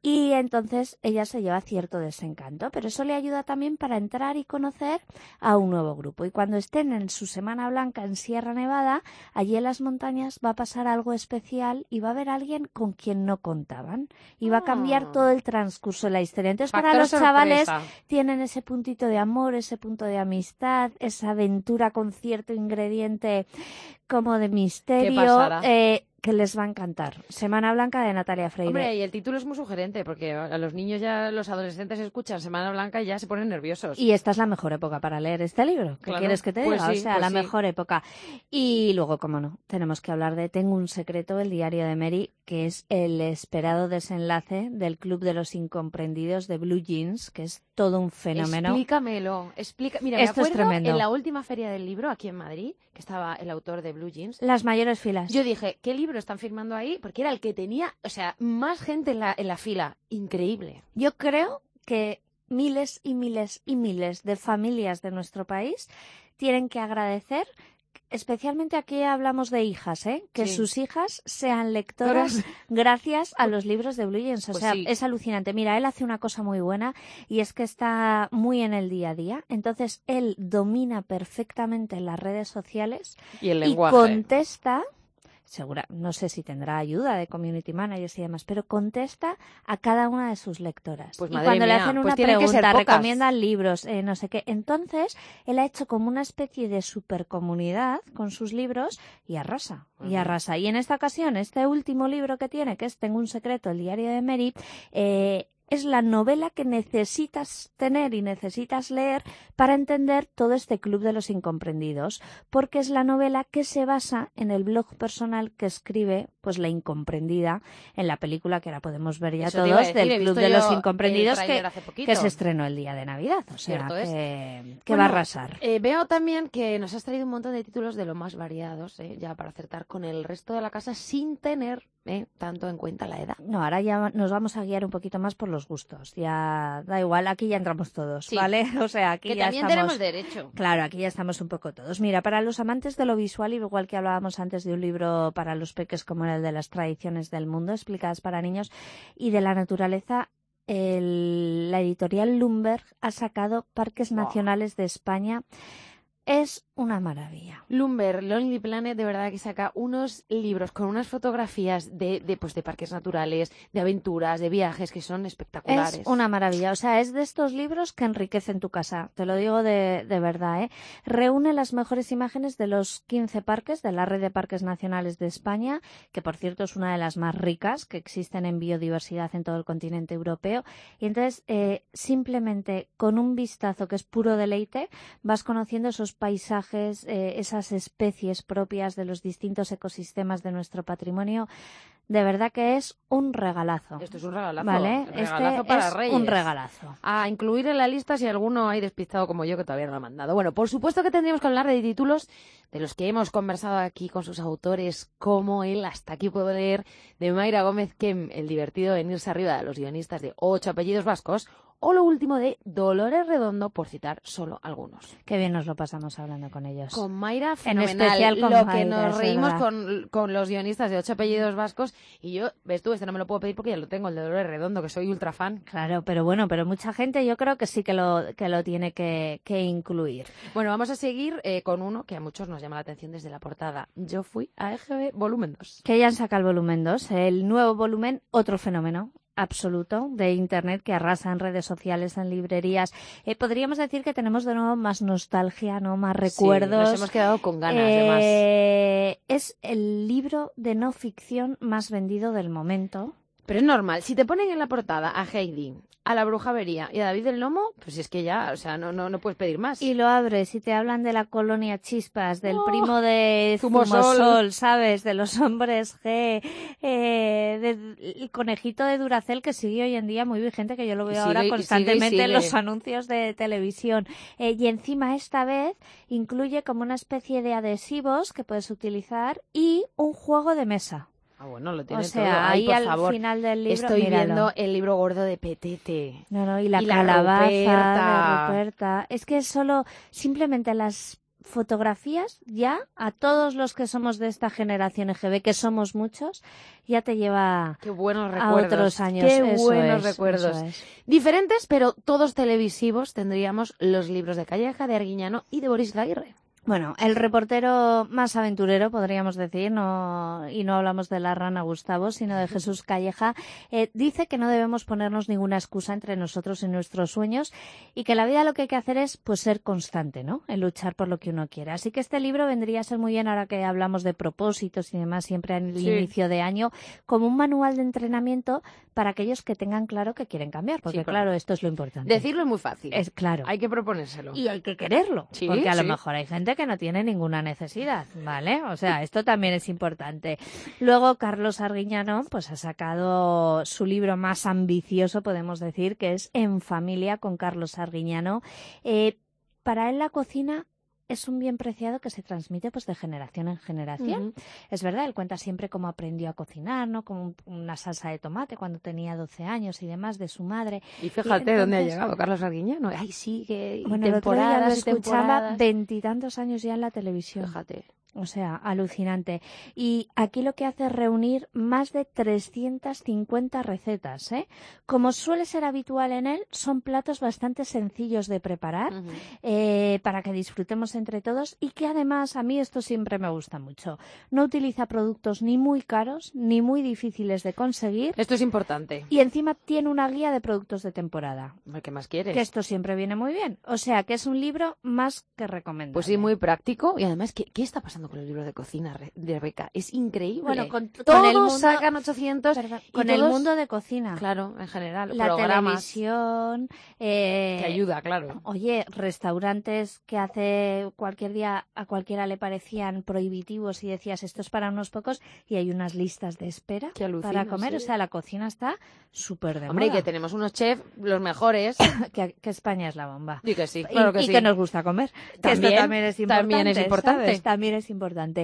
S8: Y entonces ella se lleva cierto desencanto, pero eso le ayuda también para entrar y conocer a un nuevo grupo. Y cuando estén en su Semana Blanca en Sierra Nevada, allí en las montañas va a pasar algo especial y va a haber alguien con quien no contaban. Y va a cambiar todo el transcurso de la historia. Entonces,
S3: Factor
S8: para los chavales
S3: sorpresa.
S8: tienen ese puntito de amor, ese punto de amistad, esa aventura con cierto ingrediente como de misterio.
S3: ¿Qué pasará?
S8: Eh, que les va a encantar. Semana Blanca de Natalia Freire.
S3: Hombre, y el título es muy sugerente, porque a los niños ya, los adolescentes escuchan Semana Blanca y ya se ponen nerviosos.
S8: Y esta es la mejor época para leer este libro. ¿Qué
S3: Claro,
S8: quieres que te
S3: pues
S8: diga?
S3: sí,
S8: o sea,
S3: pues
S8: la
S3: sí.
S8: mejor época. Y luego, como no, tenemos que hablar de Tengo un secreto, el diario de Mary, que es el esperado desenlace del Club de los Incomprendidos de Blue Jeans, que es todo un fenómeno.
S3: Explícamelo. Explica... Mira,
S8: Esto
S3: me
S8: es
S3: acuerdo
S8: tremendo.
S3: en la última feria del libro, aquí en Madrid, que estaba el autor de Blue Jeans.
S8: Las mayores filas.
S3: Yo dije, ¿qué libro están firmando ahí? Porque era el que tenía, o sea, más gente en la, en la fila. Increíble.
S8: Yo creo que miles y miles y miles de familias de nuestro país tienen que agradecer, especialmente aquí hablamos de hijas, ¿eh? que
S3: Sí.
S8: sus hijas sean lectoras gracias a los libros de Blue Jeans. O
S3: Pues
S8: sea,
S3: sí.
S8: es alucinante. Mira, él hace una cosa muy buena y es que está muy en el día a día. Entonces, él domina perfectamente las redes sociales
S3: Y el
S8: y
S3: lenguaje.
S8: contesta... Segura, no sé si tendrá ayuda de community managers y demás, pero contesta a cada una de sus lectoras.
S3: Pues
S8: y
S3: madre
S8: cuando le
S3: mía,
S8: hacen
S3: pues
S8: una
S3: tienen que ser
S8: pregunta,
S3: pocas.
S8: recomiendan libros, eh, no sé qué. Entonces, él ha hecho como una especie de supercomunidad con sus libros y arrasa, y arrasa. Y en esta ocasión, este último libro que tiene, que es Tengo un secreto, el diario de Mary, eh, es la novela que necesitas tener y necesitas leer para entender todo este club de los incomprendidos, porque es la novela que se basa en el blog personal que escribe pues la incomprendida en la película que ahora podemos ver ya
S3: Eso te iba a
S8: todos
S3: decir, he
S8: del club
S3: visto
S8: de los
S3: yo
S8: incomprendidos
S3: el
S8: que,
S3: tráiler hace poquito.
S8: que se estrenó el día de Navidad, o sea
S3: Cierto es.
S8: que, que
S3: Bueno,
S8: va a arrasar.
S3: eh, veo también que nos has traído un montón de títulos de lo más variados, eh, ya para acertar con el resto de la casa sin tener eh, tanto en cuenta la edad.
S8: No, ahora ya nos vamos a guiar un poquito más por los gustos. Ya da igual, aquí ya entramos todos,
S3: Sí.
S8: ¿vale? O sea, aquí
S3: Que
S8: ya
S3: también
S8: estamos...
S3: tenemos derecho.
S8: Claro, aquí ya estamos un poco todos. Mira, para los amantes de lo visual, igual que hablábamos antes de un libro para los peques como era el de las tradiciones del mundo, explicadas para niños, y de la naturaleza, el- la editorial Lumberg ha sacado Parques Nacionales de España. Es una maravilla.
S3: Lumber, Lonely Planet, de verdad que saca unos libros con unas fotografías de, de, pues, de parques naturales, de aventuras, de viajes, que son espectaculares.
S8: Es una maravilla, o sea, es de estos libros que enriquecen tu casa, te lo digo de, de verdad, ¿eh? Reúne las mejores imágenes de los quince parques de la Red de Parques Nacionales de España, que por cierto es una de las más ricas que existen en biodiversidad en todo el continente europeo, y entonces eh, simplemente con un vistazo que es puro deleite vas conociendo esos paisajes, eh, esas especies propias de los distintos ecosistemas de nuestro patrimonio. De verdad que es un regalazo.
S3: Esto es un regalazo.
S8: ¿Vale?
S3: Regalazo
S8: Este
S3: para
S8: es
S3: Reyes.
S8: un regalazo.
S3: A incluir en la lista si alguno hay despistado como yo que todavía no lo ha mandado. Bueno, por supuesto que tendríamos que hablar de títulos de los que hemos conversado aquí con sus autores, como el Hasta aquí puedo leer de Mayra Gómez Kem, el divertido venirse arriba de los guionistas de Ocho apellidos vascos, o lo último de Dolores Redondo, por citar solo algunos.
S8: Qué bien nos lo pasamos hablando con ellos.
S3: Con Mayra,
S8: En
S3: fenomenal.
S8: especial con
S3: lo que
S8: Mayra,
S3: nos
S8: es
S3: reímos
S8: verdad.
S3: con, con los guionistas de Ocho apellidos vascos. Y yo, ves tú, este no me lo puedo pedir porque ya lo tengo, el de Dolores Redondo, que soy ultra fan.
S8: Claro, pero bueno, pero mucha gente yo creo que sí que lo, que lo tiene que, que incluir.
S3: Bueno, vamos a seguir eh, con uno que a muchos nos llama la atención desde la portada. Yo fui a E G B volumen dos.
S8: Que ya han sacado el volumen dos, el nuevo volumen, otro fenómeno absoluto de Internet que arrasa en redes sociales, en librerías. Eh, podríamos decir que tenemos de nuevo más nostalgia, ¿no? Más recuerdos.
S3: Sí, nos hemos quedado con ganas,
S8: Eh,
S3: además.
S8: Es el libro de no ficción más vendido del momento.
S3: Pero es normal, si te ponen en la portada a Heidi, a la Bruja Avería y a David del Lomo, pues es que ya, o sea, no, no, no puedes pedir más.
S8: Y lo abres y te hablan de la colonia Chispas, del
S3: Oh,
S8: primo de
S3: Zumosol.
S8: Zumosol, ¿sabes? De los hombres G, eh, del conejito de Duracell que sigue hoy en día muy vigente, que yo lo
S3: Y
S8: veo
S3: sigue,
S8: ahora
S3: y
S8: constantemente
S3: sigue, y
S8: en los
S3: sigue.
S8: anuncios de televisión. Eh, y encima esta vez incluye como una especie de adhesivos que puedes utilizar y un juego de mesa.
S3: Ah, bueno, lo tiene
S8: O sea,
S3: todo. Ay,
S8: ahí
S3: por
S8: al
S3: favor.
S8: final del libro,
S3: Estoy
S8: míralo.
S3: viendo el libro gordo de Petete.
S8: No, no, y la
S3: Y la
S8: calabaza
S3: Ruperta.
S8: de Ruperta. Es que solo, simplemente las fotografías ya a todos los que somos de esta generación E G B, que somos muchos, ya te lleva
S3: Qué buenos
S8: a
S3: recuerdos.
S8: otros años.
S3: Qué
S8: Eso
S3: buenos
S8: es,
S3: recuerdos.
S8: eso es.
S3: Diferentes, pero todos televisivos, tendríamos los libros de Calleja, de Arguiñano y de Boris Izaguirre.
S8: Bueno, el reportero más aventurero, podríamos decir, no, y no hablamos de la rana Gustavo, sino de Jesús Calleja, eh, dice que no debemos ponernos ninguna excusa entre nosotros y nuestros sueños y que la vida lo que hay que hacer es pues ser constante, ¿no? En luchar por lo que uno quiera. Así que este libro vendría a ser muy bien, ahora que hablamos de propósitos y demás, siempre en el
S3: Sí.
S8: inicio de año, como un manual de entrenamiento para aquellos que tengan claro que quieren cambiar, porque
S3: Sí, claro.
S8: claro, esto es lo importante.
S3: Decirlo es muy fácil.
S8: Es claro.
S3: Hay que proponérselo.
S8: Y hay que quererlo,
S3: Sí,
S8: porque a lo
S3: sí.
S8: mejor hay gente que no tiene ninguna necesidad, ¿vale? O sea, esto también es importante. Luego, Carlos Arguiñano, pues ha sacado su libro más ambicioso, podemos decir, que es En familia, con Carlos Arguiñano. Eh, para él la cocina es un bien preciado que se transmite pues de generación en generación.
S3: Ujú.
S8: Es verdad, él cuenta siempre cómo aprendió a cocinar, ¿no? Como una salsa de tomate cuando tenía doce años y demás, de su madre.
S3: Y fíjate dónde ha
S8: entonces-
S3: llegado Carlos Arguiñano. Ay, sigue. Y
S8: Bueno, el otro día lo
S3: temporadas y
S8: escuchaba
S3: temporadas.
S8: veintitantos años ya en la televisión.
S3: Fíjate.
S8: O sea, alucinante. Y aquí lo que hace es reunir más de trescientas cincuenta recetas, ¿eh? Como suele ser habitual en él, son platos bastante sencillos de preparar,
S3: Ujú.
S8: eh, para que disfrutemos entre todos y que además, a mí esto siempre me gusta mucho, no utiliza productos ni muy caros ni muy difíciles de conseguir
S3: Esto es importante.
S8: y encima tiene una guía de productos de temporada,
S3: ¿Qué más quieres?
S8: que esto siempre viene muy bien. O sea, que es un libro más que recomendable.
S3: Pues sí, muy práctico. Y además, ¿qué, qué está pasando con los libros de cocina Re- de Rebeca? Es increíble.
S8: Bueno, con, con
S3: todos
S8: el mundo,
S3: sacan ochocientos.
S8: perdón,
S3: y
S8: con el
S3: todos-
S8: mundo de cocina.
S3: Claro, en general.
S8: La
S3: programas
S8: televisión, eh,
S3: que ayuda, claro.
S8: Oye, restaurantes que hace cualquier día a cualquiera le parecían prohibitivos y decías esto es para unos pocos y hay unas listas de espera
S3: Que alucina,
S8: para comer.
S3: sí.
S8: O sea, la cocina está súper de
S3: Hombre, y
S8: moda.
S3: que tenemos unos chefs, los mejores.
S8: que, que España es la bomba.
S3: Y que sí,
S8: Y-
S3: claro que
S8: y
S3: sí.
S8: que nos gusta comer. Que esto
S3: También,
S8: también es importante.
S3: también es importante.
S8: ¿sabes? También es importante.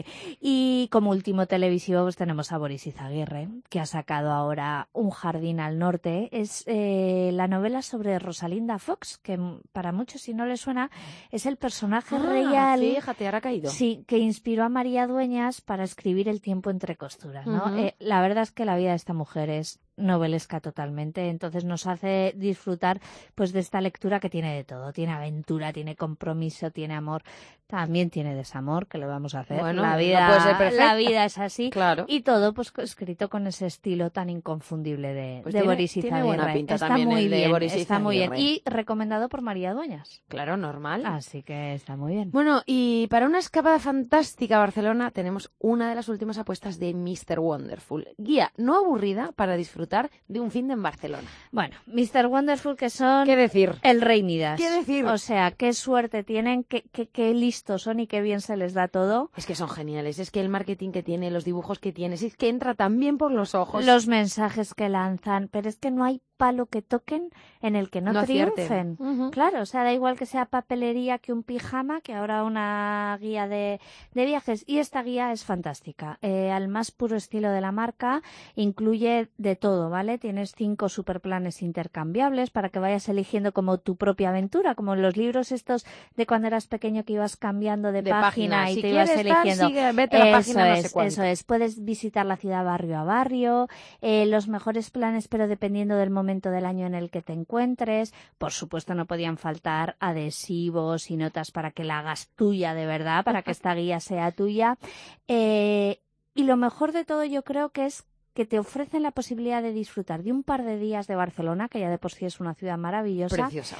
S8: Y como último televisivo pues tenemos a Boris Izaguirre, que ha sacado ahora Un jardín al norte. Es eh, la novela sobre Rosalinda Fox, que m- para muchos, si no les suena, es el personaje
S3: Ah,
S8: real.
S3: Fíjate, ahora ha caído.
S8: Sí, que inspiró a María Dueñas para escribir El tiempo entre costuras, ¿no?
S3: Ujú.
S8: Eh, la verdad es que la vida de esta mujer es novelesca totalmente, entonces nos hace disfrutar pues de esta lectura que tiene de todo, tiene aventura, tiene compromiso, tiene amor, también tiene desamor, que le vamos a hacer.
S3: Bueno,
S8: la
S3: no
S8: vida,
S3: puede ser perfecta.
S8: la vida es así.
S3: Claro.
S8: Y todo pues escrito con ese estilo tan inconfundible de,
S3: Pues
S8: de
S3: tiene-
S8: Boris
S3: tiene
S8: Izaguirre.
S3: buena pinta
S8: está
S3: también
S8: muy
S3: el de
S8: bien,
S3: Boris
S8: está muy bien.
S3: Izaguirre.
S8: Y recomendado por María Dueñas.
S3: Claro, normal.
S8: Así que está muy bien.
S3: Bueno, y para una escapada fantástica a Barcelona tenemos una de las últimas apuestas de míster Wonderful. Guía no aburrida para disfrutar de un fin de en Barcelona.
S8: Bueno, míster Wonderful, que son
S3: ¿Qué decir?
S8: el Rey Midas.
S3: ¿Qué decir?
S8: O sea, qué suerte tienen, qué, qué, qué listos son y qué bien se les da todo.
S3: Es que son geniales, es que el marketing que tiene, los dibujos que tiene, es que entra tan bien por los ojos.
S8: Los mensajes que lanzan, pero es que no hay palo que toquen en el que no,
S3: No
S8: triunfen.
S3: acierten. Ujú.
S8: Claro, o sea, da igual que sea papelería que un pijama, que ahora una guía de, de viajes. Y esta guía es fantástica. Eh, al más puro estilo de la marca, incluye de todo, ¿vale? Tienes cinco superplanes intercambiables para que vayas eligiendo como tu propia aventura, como en los libros estos de cuando eras pequeño que ibas cambiando de,
S3: De
S8: página,
S3: página.
S8: y
S3: Si
S8: te ibas
S3: quieres tal,
S8: eligiendo.
S3: sigue, vete a la
S8: eso
S3: página no
S8: es,
S3: sé cuánto.
S8: eso es. Puedes visitar la ciudad barrio a barrio, eh, los mejores planes, pero dependiendo del momento del año en el que te encuentres. Por supuesto, no podían faltar adhesivos y notas para que la hagas tuya de verdad, para que esta guía sea tuya. Eh, y lo mejor de todo, yo creo que es que te ofrecen la posibilidad de disfrutar de un par de días de Barcelona, que ya de por sí es una ciudad maravillosa.
S3: Preciosa.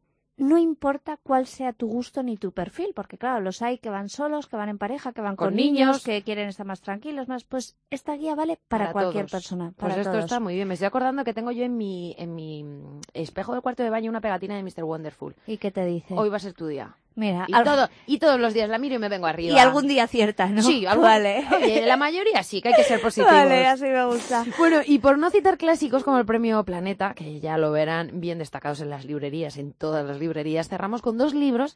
S8: No importa cuál sea tu gusto ni tu perfil, porque claro, los hay que van solos, que van en pareja, que van con,
S3: Con
S8: niños,
S3: niños.
S8: que quieren estar más tranquilos, más, pues esta guía vale para,
S3: Para
S8: cualquier
S3: todos.
S8: persona,
S3: Pues
S8: para
S3: esto
S8: todos.
S3: está muy bien. Me estoy acordando que tengo yo en mi, en mi mm, espejo del cuarto de baño una pegatina de míster Wonderful.
S8: ¿Y qué te dice?
S3: Hoy va a ser tu día.
S8: Mira,
S3: Y,
S8: al-
S3: todo, y todos los días la miro y me vengo arriba.
S8: y algún día acierta, ¿no?
S3: Sí, algún...
S8: Vale.
S3: Oye, la mayoría sí, que hay que ser positivos.
S8: Vale, así me gusta.
S3: Bueno, y por no citar clásicos como el Premio Planeta, que ya lo verán bien destacados en las librerías, en todas las librerías, cerramos con dos libros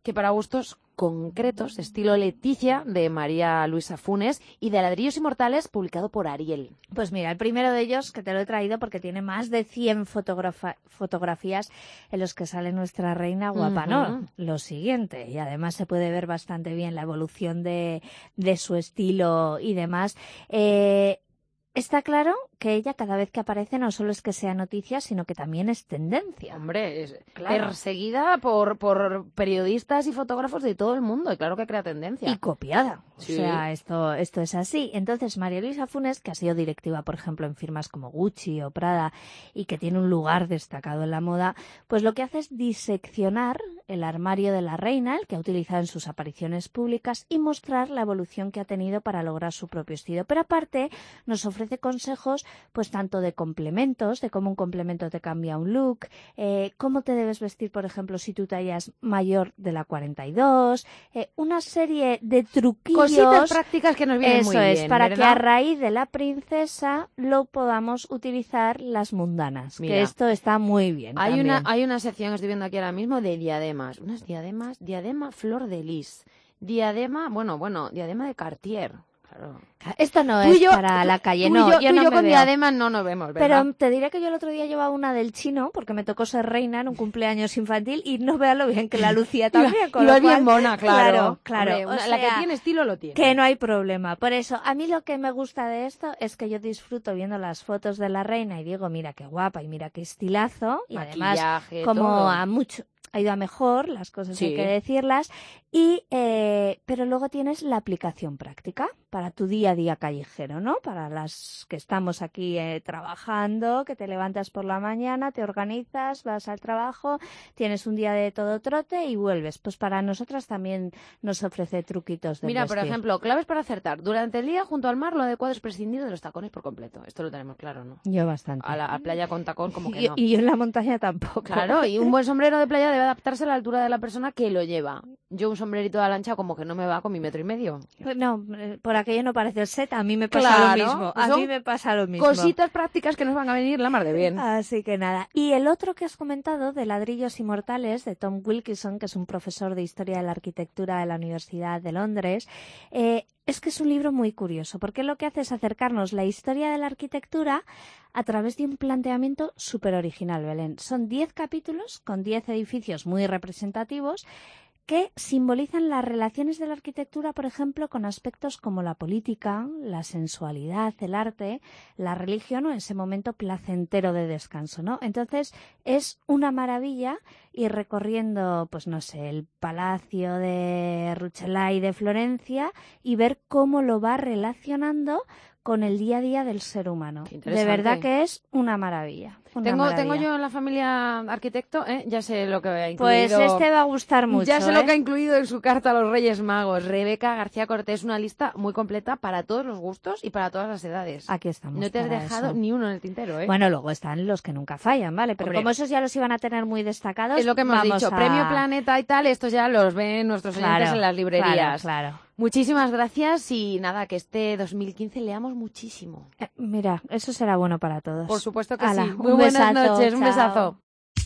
S3: que para gustos concretos, estilo Leticia, de María Luisa Funes, y de Ladrillos Inmortales, publicado por Ariel.
S8: Pues mira, el primero de ellos, que te lo he traído porque tiene más de cien fotografa- fotografías en los que sale nuestra reina guapa, ¿no?
S3: Uh-huh.
S8: Lo siguiente, y además se puede ver bastante bien la evolución de, de su estilo y demás. Eh, Está claro que ella cada vez que aparece no solo es que sea noticia, sino que también es tendencia.
S3: Hombre, es
S8: Claro.
S3: perseguida por, por periodistas y fotógrafos de todo el mundo, y claro que crea tendencia.
S8: Y copiada.
S3: Sí.
S8: O sea, esto, esto es así. Entonces, María Luisa Funes, que ha sido directiva, por ejemplo, en firmas como Gucci o Prada, y que tiene un lugar destacado en la moda, pues lo que hace es diseccionar el armario de la reina, el que ha utilizado en sus apariciones públicas, y mostrar la evolución que ha tenido para lograr su propio estilo. Pero aparte, nos ofrece consejos, pues tanto de complementos, de cómo un complemento te cambia un look, eh, cómo te debes vestir, por ejemplo, si tu talla es mayor de la cuarenta y dos, eh, una serie de truquillos.
S3: Cositas prácticas que nos vienen
S8: Eso
S3: muy bien,
S8: es, para
S3: ¿verdad?
S8: que a raíz de la princesa lo podamos utilizar las mundanas.
S3: Mira,
S8: que esto está muy bien.
S3: Hay
S8: también.
S3: una, hay una sección que estoy viendo aquí ahora mismo de diademas. Unas diademas, diadema flor de lis. Diadema, bueno, bueno, diadema de Cartier. Claro.
S8: Esto no
S3: Tú y
S8: es
S3: yo-
S8: para la calle,
S3: tú y
S8: no.
S3: yo,
S8: yo
S3: tú y
S8: no
S3: yo
S8: me
S3: con
S8: veo.
S3: diademas no nos vemos, ¿verdad?
S8: Pero te diré que yo el otro día llevaba una del chino, porque me tocó ser reina en un cumpleaños infantil, y no veas lo bien que la lucía también. con
S3: Ibas
S8: lo cual-
S3: bien mona, claro.
S8: Claro, claro.
S3: Hombre,
S8: O
S3: una- la que
S8: sea,
S3: tiene estilo lo tiene.
S8: que no hay problema. Por eso, a mí lo que me gusta de esto es que yo disfruto viendo las fotos de la reina y digo, mira qué guapa y mira qué estilazo. Y además,
S3: Maquillaje,
S8: como
S3: todo.
S8: a mucho ha ido a mejor, las cosas
S3: Sí.
S8: hay que decirlas. Y, eh, pero luego tienes la aplicación práctica para tu día a día callejero, ¿no? Para las que estamos aquí eh, trabajando, que te levantas por la mañana, te organizas, vas al trabajo, tienes un día de todo trote y vuelves. Pues para nosotras también nos ofrece truquitos de
S3: Mira, por
S8: vestir.
S3: ejemplo, claves para acertar. Durante el día, junto al mar, lo adecuado es prescindir de los tacones por completo. Esto lo tenemos claro, ¿no?
S8: Yo bastante.
S3: A la a playa con tacón, como que
S8: y,
S3: no.
S8: y yo en la montaña tampoco.
S3: Claro, y un buen sombrero de playa debe adaptarse a la altura de la persona que lo lleva. Yo un sombrerito de lancha como que no me va con mi metro y medio.
S8: No, eh, por aquello no parece el set. A mí me pasa
S3: Claro,
S8: lo mismo. A
S3: son
S8: mí me pasa lo mismo.
S3: Cositas prácticas que nos van a venir la mar de bien.
S8: Así que nada. Y el otro que has comentado, de Ladrillos Inmortales, de Tom Wilkinson, que es un profesor de Historia de la Arquitectura de la Universidad de Londres, eh, es que es un libro muy curioso, porque lo que hace es acercarnos la historia de la arquitectura a través de un planteamiento súper original, Belén. Son diez capítulos con diez edificios muy representativos que simbolizan las relaciones de la arquitectura, por ejemplo, con aspectos como la política, la sensualidad, el arte, la religión o ese momento placentero de descanso, ¿no? Entonces, es una maravilla ir recorriendo, pues no sé, el Palacio de Rucellai de Florencia y ver cómo lo va relacionando con el día a día del ser humano.
S3: Qué
S8: De
S3: interesante.
S8: verdad que es una maravilla. Una
S3: Tengo,
S8: maravilla.
S3: tengo yo en la familia arquitecto, ¿eh? Ya sé lo que ha incluido.
S8: Pues este va a gustar mucho.
S3: Ya sé
S8: ¿eh?
S3: lo que ha incluido en su carta a los Reyes Magos. Rebeca García Cortés, una lista muy completa para todos los gustos y para todas las edades.
S8: Aquí estamos.
S3: No te has
S8: para
S3: dejado
S8: eso.
S3: ni uno en el tintero, ¿eh?
S8: Bueno, luego están los que nunca fallan, ¿vale? Pero
S3: Hombre.
S8: como esos ya los iban a tener muy destacados,
S3: es lo que hemos
S8: vamos
S3: dicho.
S8: a-
S3: Premio Planeta y tal, estos ya los ven nuestros oyentes
S8: Claro,
S3: en las librerías.
S8: Claro, claro.
S3: Muchísimas gracias y nada, que este dos mil quince leamos muchísimo.
S8: Eh, mira, eso será bueno para todos.
S3: Por supuesto que
S8: Hala,
S3: sí.
S8: un
S3: Muy buenas
S8: besazo,
S3: noches, un
S8: chao.
S3: besazo.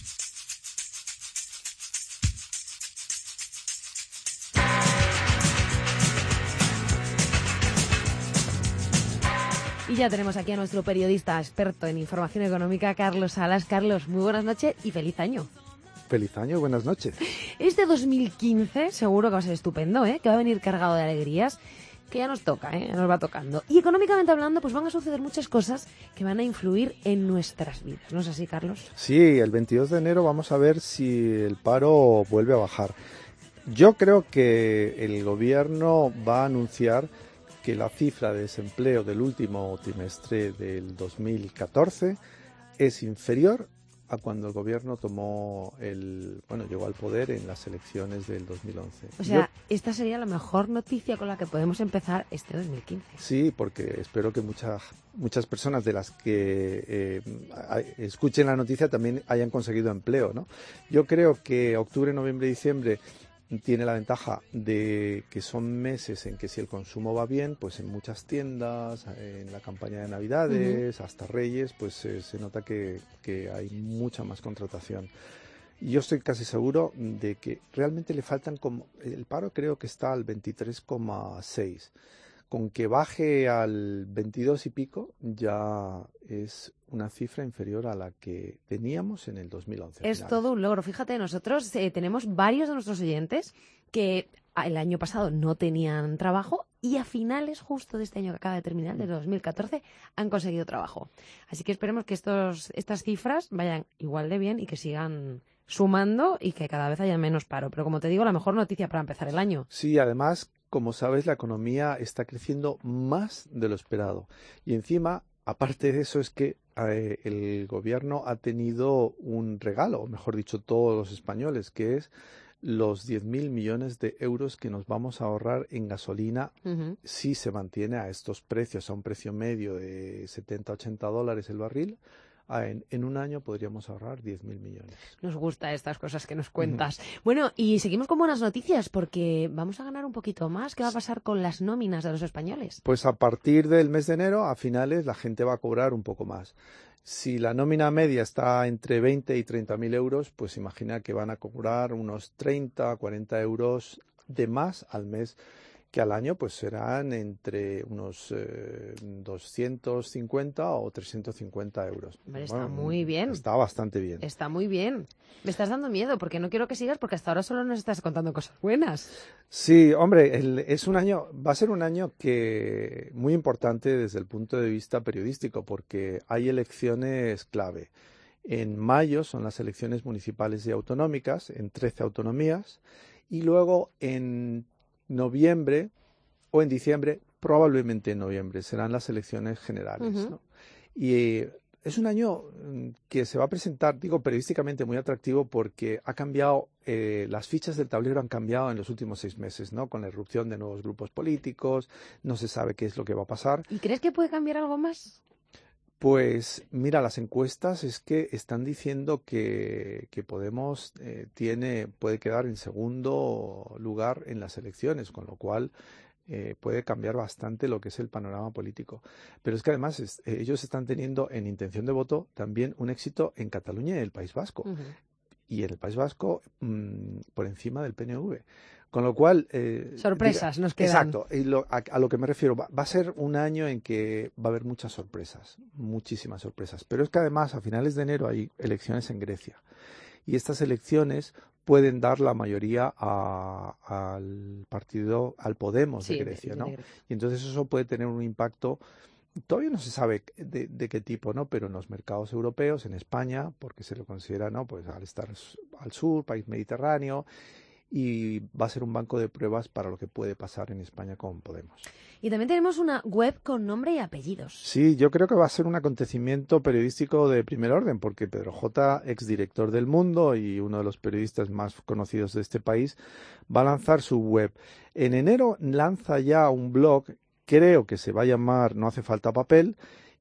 S3: Y ya tenemos aquí a nuestro periodista experto en información económica, Carlos Salas. Carlos, muy buenas noches y feliz año.
S9: Feliz año y buenas noches.
S3: Este dos mil quince seguro que va a ser estupendo, ¿eh? Que va a venir cargado de alegrías, que ya nos toca, ¿eh? Ya nos va tocando. Y económicamente hablando, pues van a suceder muchas cosas que van a influir en nuestras vidas. ¿No es así, Carlos?
S9: Sí, el veintidós de enero vamos a ver si el paro vuelve a bajar. Yo creo que el gobierno va a anunciar que la cifra de desempleo del último trimestre del dos mil catorce es inferior a cuando el gobierno tomó el, bueno, llegó al poder en las elecciones del dos mil once.
S3: O sea,
S9: Yo-
S3: esta sería la mejor noticia con la que podemos empezar este dos mil quince.
S9: Sí, porque espero que muchas muchas personas de las que eh, a- escuchen la noticia también hayan conseguido empleo, ¿no? Yo creo que octubre, noviembre y diciembre tiene la ventaja de que son meses en que si el consumo va bien, pues en muchas tiendas, en la campaña de Navidades, hasta Reyes, pues eh, se nota que, que hay mucha más contratación. Y yo estoy casi seguro de que realmente le faltan como... El paro creo que está al veintitrés coma seis. Con que baje al veintidós y pico ya es una cifra inferior a la que teníamos en el dos mil once.
S3: Es todo un logro. Fíjate, nosotros eh, tenemos varios de nuestros oyentes que el año pasado no tenían trabajo y a finales justo de este año que acaba de terminar, del dos mil catorce, han conseguido trabajo. Así que esperemos que estos, estas cifras vayan igual de bien y que sigan sumando y que cada vez haya menos paro. Pero como te digo, la mejor noticia para empezar el año.
S9: Sí, además, como sabes, la economía está creciendo más de lo esperado. Y encima, aparte de eso, es que eh, el gobierno ha tenido un regalo, o mejor dicho, todos los españoles, que es los diez mil millones de euros que nos vamos a ahorrar en gasolina uh-huh. si se mantiene a estos precios, a un precio medio de setenta a ochenta dólares el barril. En, en un año podríamos ahorrar diez mil millones.
S3: Nos gustan estas cosas que nos cuentas. Uh-huh. Bueno, y seguimos con buenas noticias porque vamos a ganar un poquito más. ¿Qué va a pasar con las nóminas de los españoles?
S9: Pues a partir del mes de enero, a finales, la gente va a cobrar un poco más. Si la nómina media está entre veinte y treinta mil euros, pues imagina que van a cobrar unos treinta, cuarenta euros de más al mes, que al año pues serán entre unos eh, doscientos cincuenta o trescientos cincuenta euros.
S3: Hombre, está
S9: bueno,
S3: muy bien.
S9: Está bastante bien.
S3: Está muy bien. Me estás dando miedo porque no quiero que sigas porque hasta ahora solo nos estás contando cosas buenas.
S9: Sí, hombre, el, es un año, va a ser un año que muy importante desde el punto de vista periodístico porque hay elecciones clave. En mayo son las elecciones municipales y autonómicas en trece autonomías y luego en noviembre o en diciembre, probablemente en noviembre, serán las elecciones generales. Uh-huh. ¿no? Y eh, es un año que se va a presentar, digo, periodísticamente muy atractivo porque ha cambiado, eh, las fichas del tablero han cambiado en los últimos seis meses, ¿no? Con la irrupción de nuevos grupos políticos, no se sabe qué es lo que va a pasar.
S3: ¿Y crees que puede cambiar algo más?
S9: Pues mira, las encuestas es que están diciendo que, que Podemos eh, tiene, puede quedar en segundo lugar en las elecciones, con lo cual eh, puede cambiar bastante lo que es el panorama político. Pero es que además es, eh, ellos están teniendo en intención de voto también un éxito en Cataluña y el País Vasco. Uh-huh. Y en el País Vasco mmm, por encima del P N V. Con lo cual... Eh,
S3: sorpresas diga, nos quedan.
S9: Exacto. Y lo, a, a lo que me refiero, va, va a ser un año en que va a haber muchas sorpresas, muchísimas sorpresas. Pero es que además a finales de enero hay elecciones en Grecia. Y estas elecciones pueden dar la mayoría a, al partido, al Podemos sí, de Grecia, de, ¿no? De Grecia. Y entonces eso puede tener un impacto... Todavía no se sabe de, de qué tipo, ¿no? Pero en los mercados europeos, en España, porque se lo considera, ¿no? Pues al estar al sur, país mediterráneo... y va a ser un banco de pruebas para lo que puede pasar en España con Podemos.
S3: Y también tenemos una web con nombre y apellidos.
S9: Sí, yo creo que va a ser un acontecimiento periodístico de primer orden, porque Pedro J, exdirector del Mundo y uno de los periodistas más conocidos de este país, va a lanzar su web. En enero lanza ya un blog, creo que se va a llamar No hace falta papel,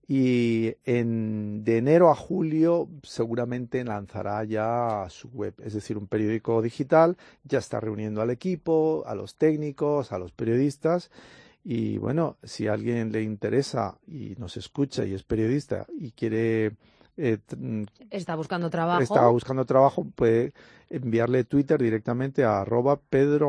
S9: y en, de enero a julio seguramente lanzará ya su web, es decir, un periódico digital, ya está reuniendo al equipo, a los técnicos, a los periodistas y bueno, si a alguien le interesa y nos escucha y es periodista y quiere... Eh,
S3: está buscando trabajo.
S9: Está buscando trabajo, puede enviarle Twitter directamente a arroba pedroj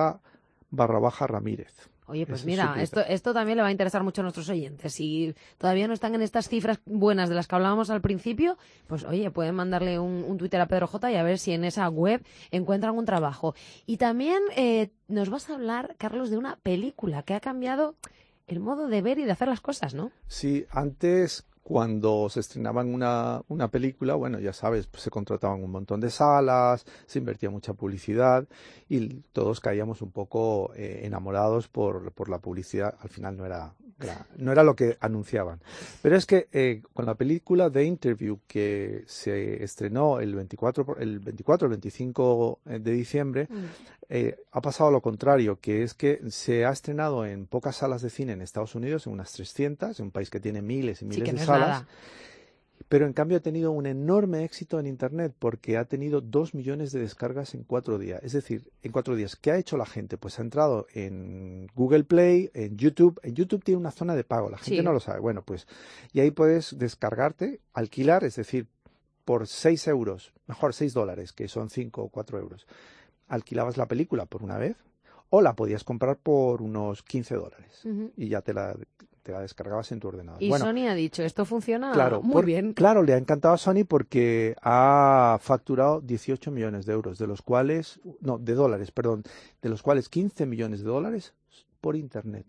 S9: barra baja Ramírez.
S3: Oye, pues mira, esto, esto también le va a interesar mucho a nuestros oyentes. Si todavía no están en estas cifras buenas de las que hablábamos al principio, pues oye, pueden mandarle un, un Twitter a Pedro J y a ver si en esa web encuentran un trabajo. Y también eh, nos vas a hablar, Carlos, de una película que ha cambiado el modo de ver y de hacer las cosas, ¿no?
S9: Sí, antes... Cuando se estrenaban una, una película, bueno, ya sabes, pues se contrataban un montón de salas, se invertía mucha publicidad y todos caíamos un poco eh, enamorados por, por la publicidad. Al final no era, era, no era lo que anunciaban. Pero es que eh, con la película The Interview, que se estrenó el veinticuatro, el veinticuatro, el veinticinco de diciembre, mm. eh, ha pasado lo contrario, que es que se ha estrenado en pocas salas de cine en Estados Unidos, en unas trescientas, en un país que tiene miles y miles
S3: sí,
S9: de
S3: no
S9: salas.
S3: Nada.
S9: Pero en cambio ha tenido un enorme éxito en Internet porque ha tenido dos millones de descargas en cuatro días. Es decir, en cuatro días. ¿Qué ha hecho la gente? Pues ha entrado en Google Play, en YouTube. En YouTube tiene una zona de pago. La gente
S3: sí.
S9: no lo sabe. Bueno, pues y ahí puedes descargarte, alquilar, es decir, por seis euros, mejor seis dólares, que son cinco o cuatro euros, alquilabas la película por una vez o la podías comprar por unos quince dólares uh-huh. y ya te la, te la descargabas en tu ordenador.
S3: Y
S9: bueno,
S3: Sony ha dicho, esto funciona
S9: claro,
S3: muy
S9: por,
S3: bien.
S9: Claro, le ha encantado a Sony porque ha facturado dieciocho millones de euros, de los cuales, no, de dólares, perdón, de los cuales quince millones de dólares por Internet.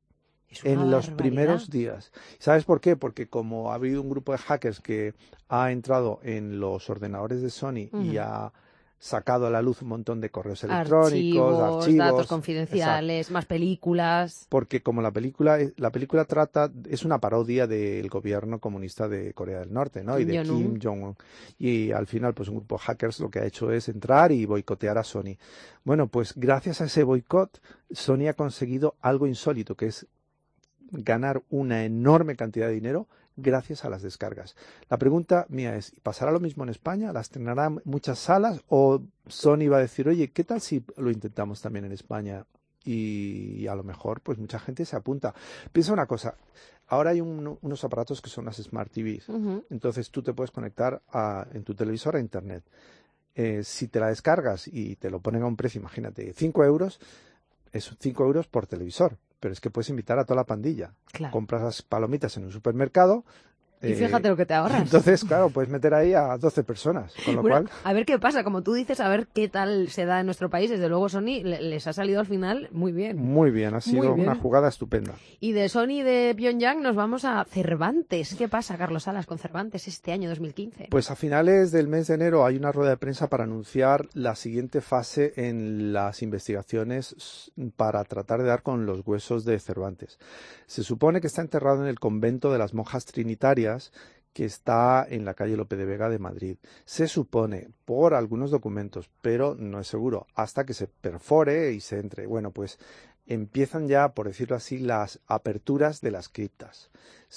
S9: En los primeros días. ¿Sabes por qué? Porque como ha habido un grupo de hackers que ha entrado en los ordenadores de Sony uh-huh. y ha sacado a la luz un montón de correos electrónicos,
S3: archivos,
S9: archivos
S3: datos confidenciales, exacto. Más películas.
S9: Porque como la película la película trata, es una parodia del gobierno comunista de Corea del Norte, ¿no?
S3: Kim
S9: y de
S3: Jong-un.
S9: Kim Jong-un. Y al final, pues un grupo de hackers lo que ha hecho es entrar y boicotear a Sony. Bueno, pues gracias a ese boicot, Sony ha conseguido algo insólito, que es ganar una enorme cantidad de dinero gracias a las descargas. La pregunta mía es, ¿pasará lo mismo en España? ¿Las estrenarán muchas salas? ¿O Sony va a decir, oye, ¿qué tal si lo intentamos también en España? Y, y a lo mejor pues mucha gente se apunta. Piensa una cosa, ahora hay un, unos aparatos que son las Smart T Vs. Uh-huh. Entonces tú te puedes conectar a, en tu televisor a Internet. Eh, si te la descargas y te lo ponen a un precio, imagínate, cinco euros, es cinco euros por televisor. Pero es que puedes invitar a toda la pandilla.
S3: Claro.
S9: Compras las palomitas en un supermercado.
S3: Y eh, fíjate lo que te ahorras.
S9: Entonces, claro, puedes meter ahí a doce personas. Con lo
S3: bueno,
S9: cual...
S3: a ver qué pasa. Como tú dices, a ver qué tal se da en nuestro país. Desde luego, Sony les ha salido al final muy bien.
S9: Muy bien, ha sido una jugada estupenda.
S3: Y de Sony de Pyongyang nos vamos a Cervantes. ¿Qué pasa, Carlos Salas, con Cervantes este año dos mil quince?
S9: Pues a finales del mes de enero hay una rueda de prensa para anunciar la siguiente fase en las investigaciones para tratar de dar con los huesos de Cervantes. Se supone que está enterrado en el convento de las monjas trinitarias, que está en la calle Lope de Vega de Madrid. Se supone, por algunos documentos, pero no es seguro, hasta que se perfore y se entre. Bueno, pues empiezan ya, por decirlo así, las aperturas de las criptas.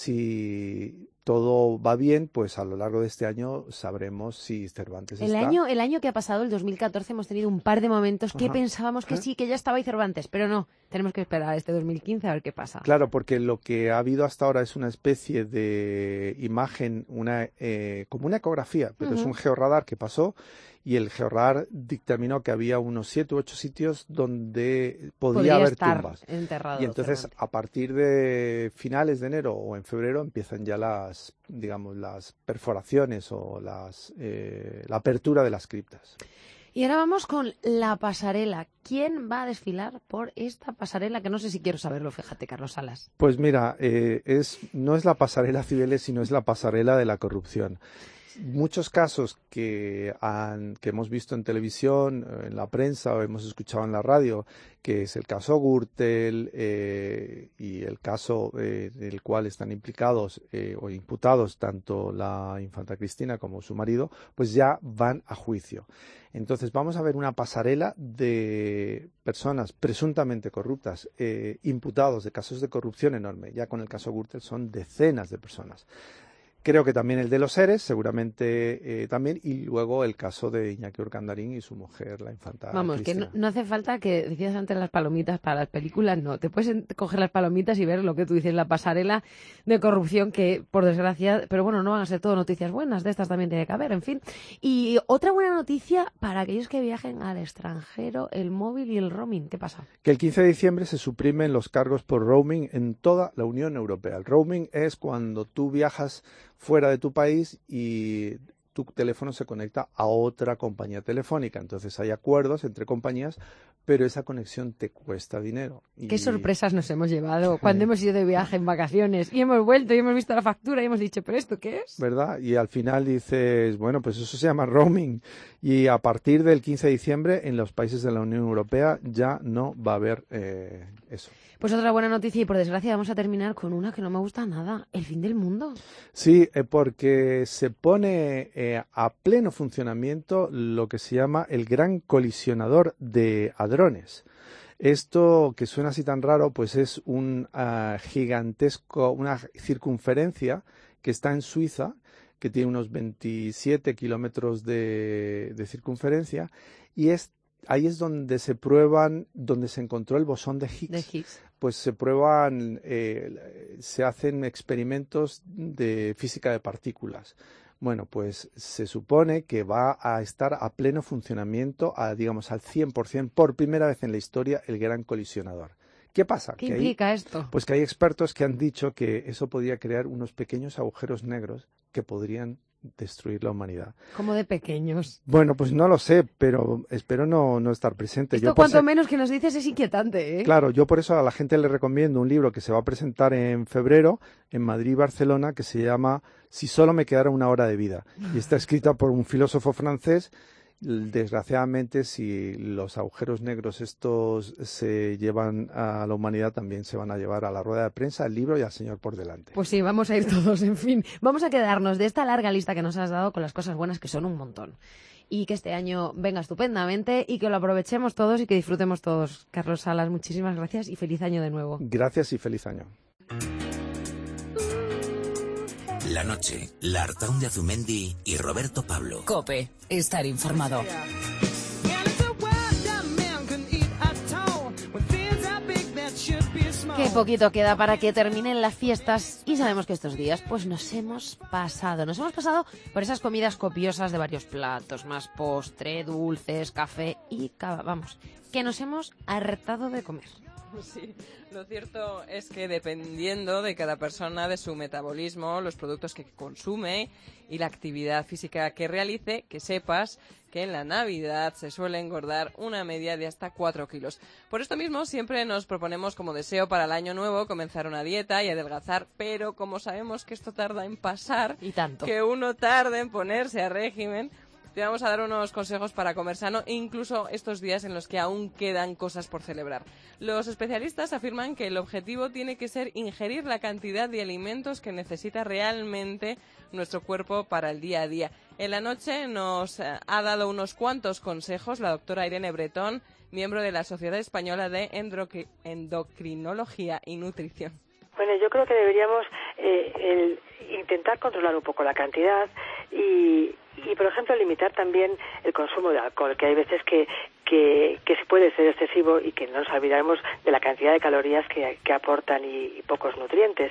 S9: Si todo va bien, pues a lo largo de este año sabremos si Cervantes
S3: el
S9: está...
S3: Año, el año que ha pasado, el dos mil catorce, hemos tenido un par de momentos que Ajá. pensábamos que ¿Eh? sí, que ya estaba ahí Cervantes, pero no, tenemos que esperar a este dos mil quince a ver qué pasa.
S9: Claro, porque lo que ha habido hasta ahora es una especie de imagen, una eh, como una ecografía, pero uh-huh. es un georradar que pasó y el georradar dictaminó que había unos siete u ocho sitios donde podía
S3: Podría
S9: haber
S3: estar
S9: tumbas.
S3: Enterrado
S9: Y entonces,
S3: Cervantes.
S9: a partir de finales de enero o en febrero empiezan ya las, digamos, las perforaciones o las eh, la apertura de las criptas.
S3: Y ahora vamos con la pasarela. ¿Quién va a desfilar por esta pasarela? Que no sé si quiero saberlo, fíjate, Carlos Salas.
S9: Pues mira, eh, es no es la pasarela Cibeles, sino es la pasarela de la corrupción. Muchos casos que, han, que hemos visto en televisión, en la prensa o hemos escuchado en la radio, que es el caso Gürtel eh, y el caso eh, en el cual están implicados eh, o imputados tanto la infanta Cristina como su marido, pues ya van a juicio. Entonces vamos a ver una pasarela de personas presuntamente corruptas, eh, imputados de casos de corrupción enorme. Ya con el caso Gürtel son decenas de personas. Creo que también el de los seres, seguramente eh, también, y luego el caso de Iñaki Urcandarín y su mujer, la infanta
S3: Vamos,
S9: Cristina.
S3: que no, no hace falta que decías antes las palomitas para las películas, no. Te puedes coger las palomitas y ver lo que tú dices, la pasarela de corrupción que, por desgracia, pero bueno, no van a ser todo noticias buenas, de estas también tiene que haber, en fin. Y otra buena noticia para aquellos que viajen al extranjero, el móvil y el roaming, ¿qué pasa?
S9: Que el quince de diciembre se suprimen los cargos por roaming en toda la Unión Europea. El roaming es cuando tú viajas fuera de tu país y tu teléfono se conecta a otra compañía telefónica. Entonces hay acuerdos entre compañías, pero esa conexión te cuesta dinero. Y...
S3: Qué sorpresas nos hemos llevado cuando hemos ido de viaje en vacaciones y hemos vuelto y hemos visto la factura y hemos dicho, ¿pero esto qué es?
S9: ¿Verdad? Y al final dices, bueno, pues eso se llama roaming. Y a partir del quince de diciembre en los países de la Unión Europea ya no va a haber eh, eso.
S3: Pues otra buena noticia y por desgracia vamos a terminar con una que no me gusta nada, el fin del mundo.
S9: Sí, eh, porque se pone eh, a pleno funcionamiento lo que se llama el Gran Colisionador de Hadrones. Esto que suena así tan raro, pues es un uh, gigantesco, una circunferencia que está en Suiza, que tiene unos veintisiete kilómetros de, de circunferencia y es ahí es donde se prueban, donde se encontró el bosón de Higgs.
S3: De Higgs.
S9: Pues se prueban, eh, se hacen experimentos de física de partículas. Bueno, pues se supone que va a estar a pleno funcionamiento, a, digamos, al cien por ciento, por primera vez en la historia, el Gran Colisionador. ¿Qué pasa?
S3: ¿Qué
S9: que
S3: implica
S9: hay,
S3: esto?
S9: Pues que hay expertos que han dicho que eso podría crear unos pequeños agujeros negros que podrían destruir la humanidad.
S3: Como de pequeños.
S9: Bueno, pues no lo sé, pero espero no, no estar presente.
S3: Esto
S9: yo por
S3: cuanto
S9: ser...
S3: menos que nos dices es inquietante, ¿eh?
S9: Claro, yo por eso a la gente le recomiendo un libro que se va a presentar en febrero en Madrid y Barcelona, que se llama Si solo me quedara una hora de vida. Y está escrita por un filósofo francés. Desgraciadamente, si los agujeros negros estos se llevan a la humanidad, también se van a llevar a la rueda de prensa, al libro y al señor por delante.
S3: Pues sí, vamos a ir todos, en fin. Vamos a quedarnos de esta larga lista que nos has dado con las cosas buenas, que son un montón. Y que este año venga estupendamente y que lo aprovechemos todos y que disfrutemos todos. Carlos Salas, muchísimas gracias y feliz año de nuevo.
S9: Gracias y feliz año.
S1: La noche, Lartaun de Azumendi y Roberto Pablo.
S2: COPE, estar informado.
S3: Qué poquito queda para que terminen las fiestas y sabemos que estos días pues nos hemos pasado. Nos hemos pasado por esas comidas copiosas de varios platos, más postre, dulces, café y cava. Vamos, que nos hemos hartado de comer.
S10: Sí, lo cierto es que dependiendo de cada persona, de su metabolismo, los productos que consume y la actividad física que realice, que sepas que en la Navidad se suele engordar una media de hasta cuatro kilos. Por esto mismo, siempre nos proponemos como deseo para el año nuevo comenzar una dieta y adelgazar, pero como sabemos que esto tarda en pasar,
S3: y tanto
S10: que uno tarde en ponerse a régimen, te vamos a dar unos consejos para comer sano, incluso estos días en los que aún quedan cosas por celebrar. Los especialistas afirman que el objetivo tiene que ser ingerir la cantidad de alimentos que necesita realmente nuestro cuerpo para el día a día. En la noche nos ha dado unos cuantos consejos la doctora Irene Bretón, miembro de la Sociedad Española de Endocri- Endocrinología y Nutrición.
S11: Bueno, yo creo que deberíamos eh, el intentar controlar un poco la cantidad y, y, por ejemplo, limitar también el consumo de alcohol, que hay veces que, que, que se puede ser excesivo y que no nos olvidaremos de la cantidad de calorías que, que aportan y, y pocos nutrientes.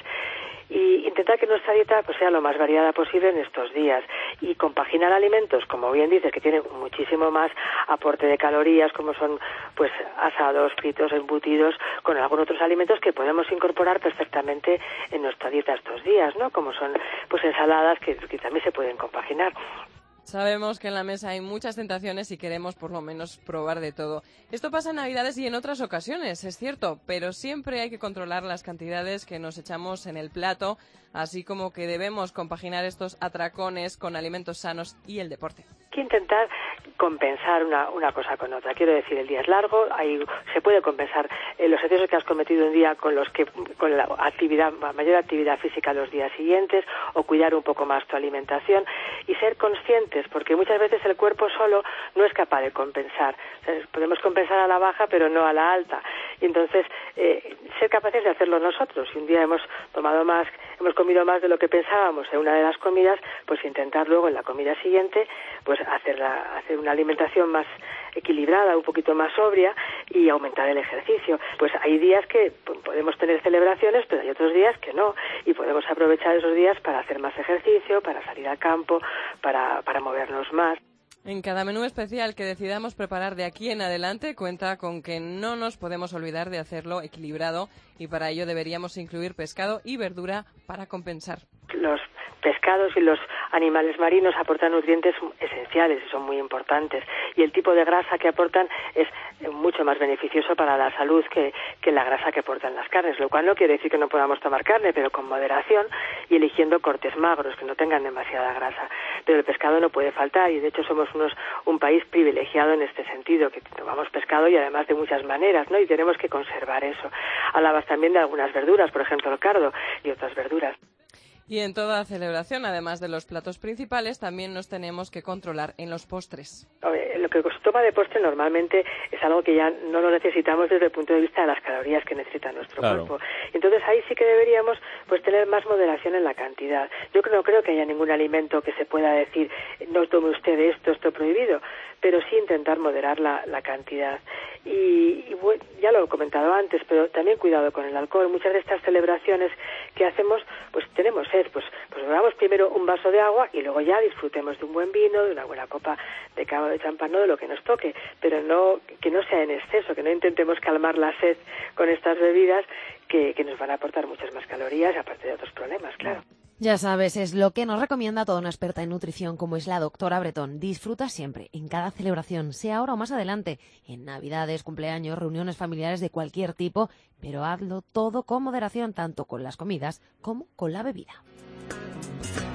S11: Y intentar que nuestra dieta pues sea lo más variada posible en estos días y compaginar alimentos, como bien dices, que tienen muchísimo más aporte de calorías, como son pues asados, fritos, embutidos, con algunos otros alimentos que podemos incorporar perfectamente en nuestra dieta estos días, ¿no? Como son pues ensaladas que, que también se pueden compaginar.
S10: Sabemos que en la mesa hay muchas tentaciones y queremos por lo menos probar de todo. Esto pasa en Navidades y en otras ocasiones, es cierto, pero siempre hay que controlar las cantidades que nos echamos en el plato, así como que debemos compaginar estos atracones con alimentos sanos y el deporte.
S11: Hay que intentar compensar una, una cosa con otra. Quiero decir, el día es largo, hay, se puede compensar eh, los excesos que has cometido un día con los que con la actividad, mayor actividad física los días siguientes, o cuidar un poco más tu alimentación y ser conscientes, porque muchas veces el cuerpo solo no es capaz de compensar. O sea, podemos compensar a la baja, pero no a la alta. Y entonces, eh, ser capaces de hacerlo nosotros. Si un día hemos tomado más, hemos comido más de lo que pensábamos en una de las comidas, pues intentar luego en la comida siguiente, pues hacerla, hacer una alimentación más equilibrada, un poquito más sobria y aumentar el ejercicio. Pues hay días que podemos tener celebraciones, pero hay otros días que no, y podemos aprovechar esos días para hacer más ejercicio, para salir al campo, para, para movernos más.
S10: En cada menú especial que decidamos preparar de aquí en adelante, cuenta con que no nos podemos olvidar de hacerlo equilibrado y para ello deberíamos incluir pescado y verdura para compensar.
S11: Los pescados y los animales marinos aportan nutrientes esenciales y son muy importantes, y el tipo de grasa que aportan es mucho más beneficioso para la salud que, que la grasa que aportan las carnes, lo cual no quiere decir que no podamos tomar carne, pero con moderación y eligiendo cortes magros que no tengan demasiada grasa. Pero el pescado no puede faltar, y de hecho somos unos un país privilegiado en este sentido, que tomamos pescado y además de muchas maneras, ¿no? Y tenemos que conservar eso. Hablabas también de algunas verduras, por ejemplo el cardo y otras verduras.
S10: Y en toda celebración, además de los platos principales, también nos tenemos que controlar en los postres.
S11: Lo que se toma de postre normalmente es algo que ya no lo necesitamos desde el punto de vista de las calorías que necesita nuestro claro. cuerpo. Entonces ahí sí que deberíamos pues tener más moderación en la cantidad. Yo no creo que haya ningún alimento que se pueda decir no tome usted esto, esto prohibido, pero sí intentar moderar la, la cantidad. Y, y bueno, ya lo he comentado antes, pero también cuidado con el alcohol. Muchas de estas celebraciones que hacemos, pues tenemos sed, pues, pues bebamos primero un vaso de agua y luego ya disfrutemos de un buen vino, de una buena copa de cava de champán, no de lo que nos toque, pero no que no sea en exceso, que no intentemos calmar la sed con estas bebidas que, que nos van a aportar muchas más calorías, aparte de otros problemas, claro.
S3: Ya sabes, es lo que nos recomienda toda una experta en nutrición como es la doctora Bretón. Disfruta siempre, en cada celebración, sea ahora o más adelante, en navidades, cumpleaños, reuniones familiares de cualquier tipo, pero hazlo todo con moderación, tanto con las comidas como con la bebida.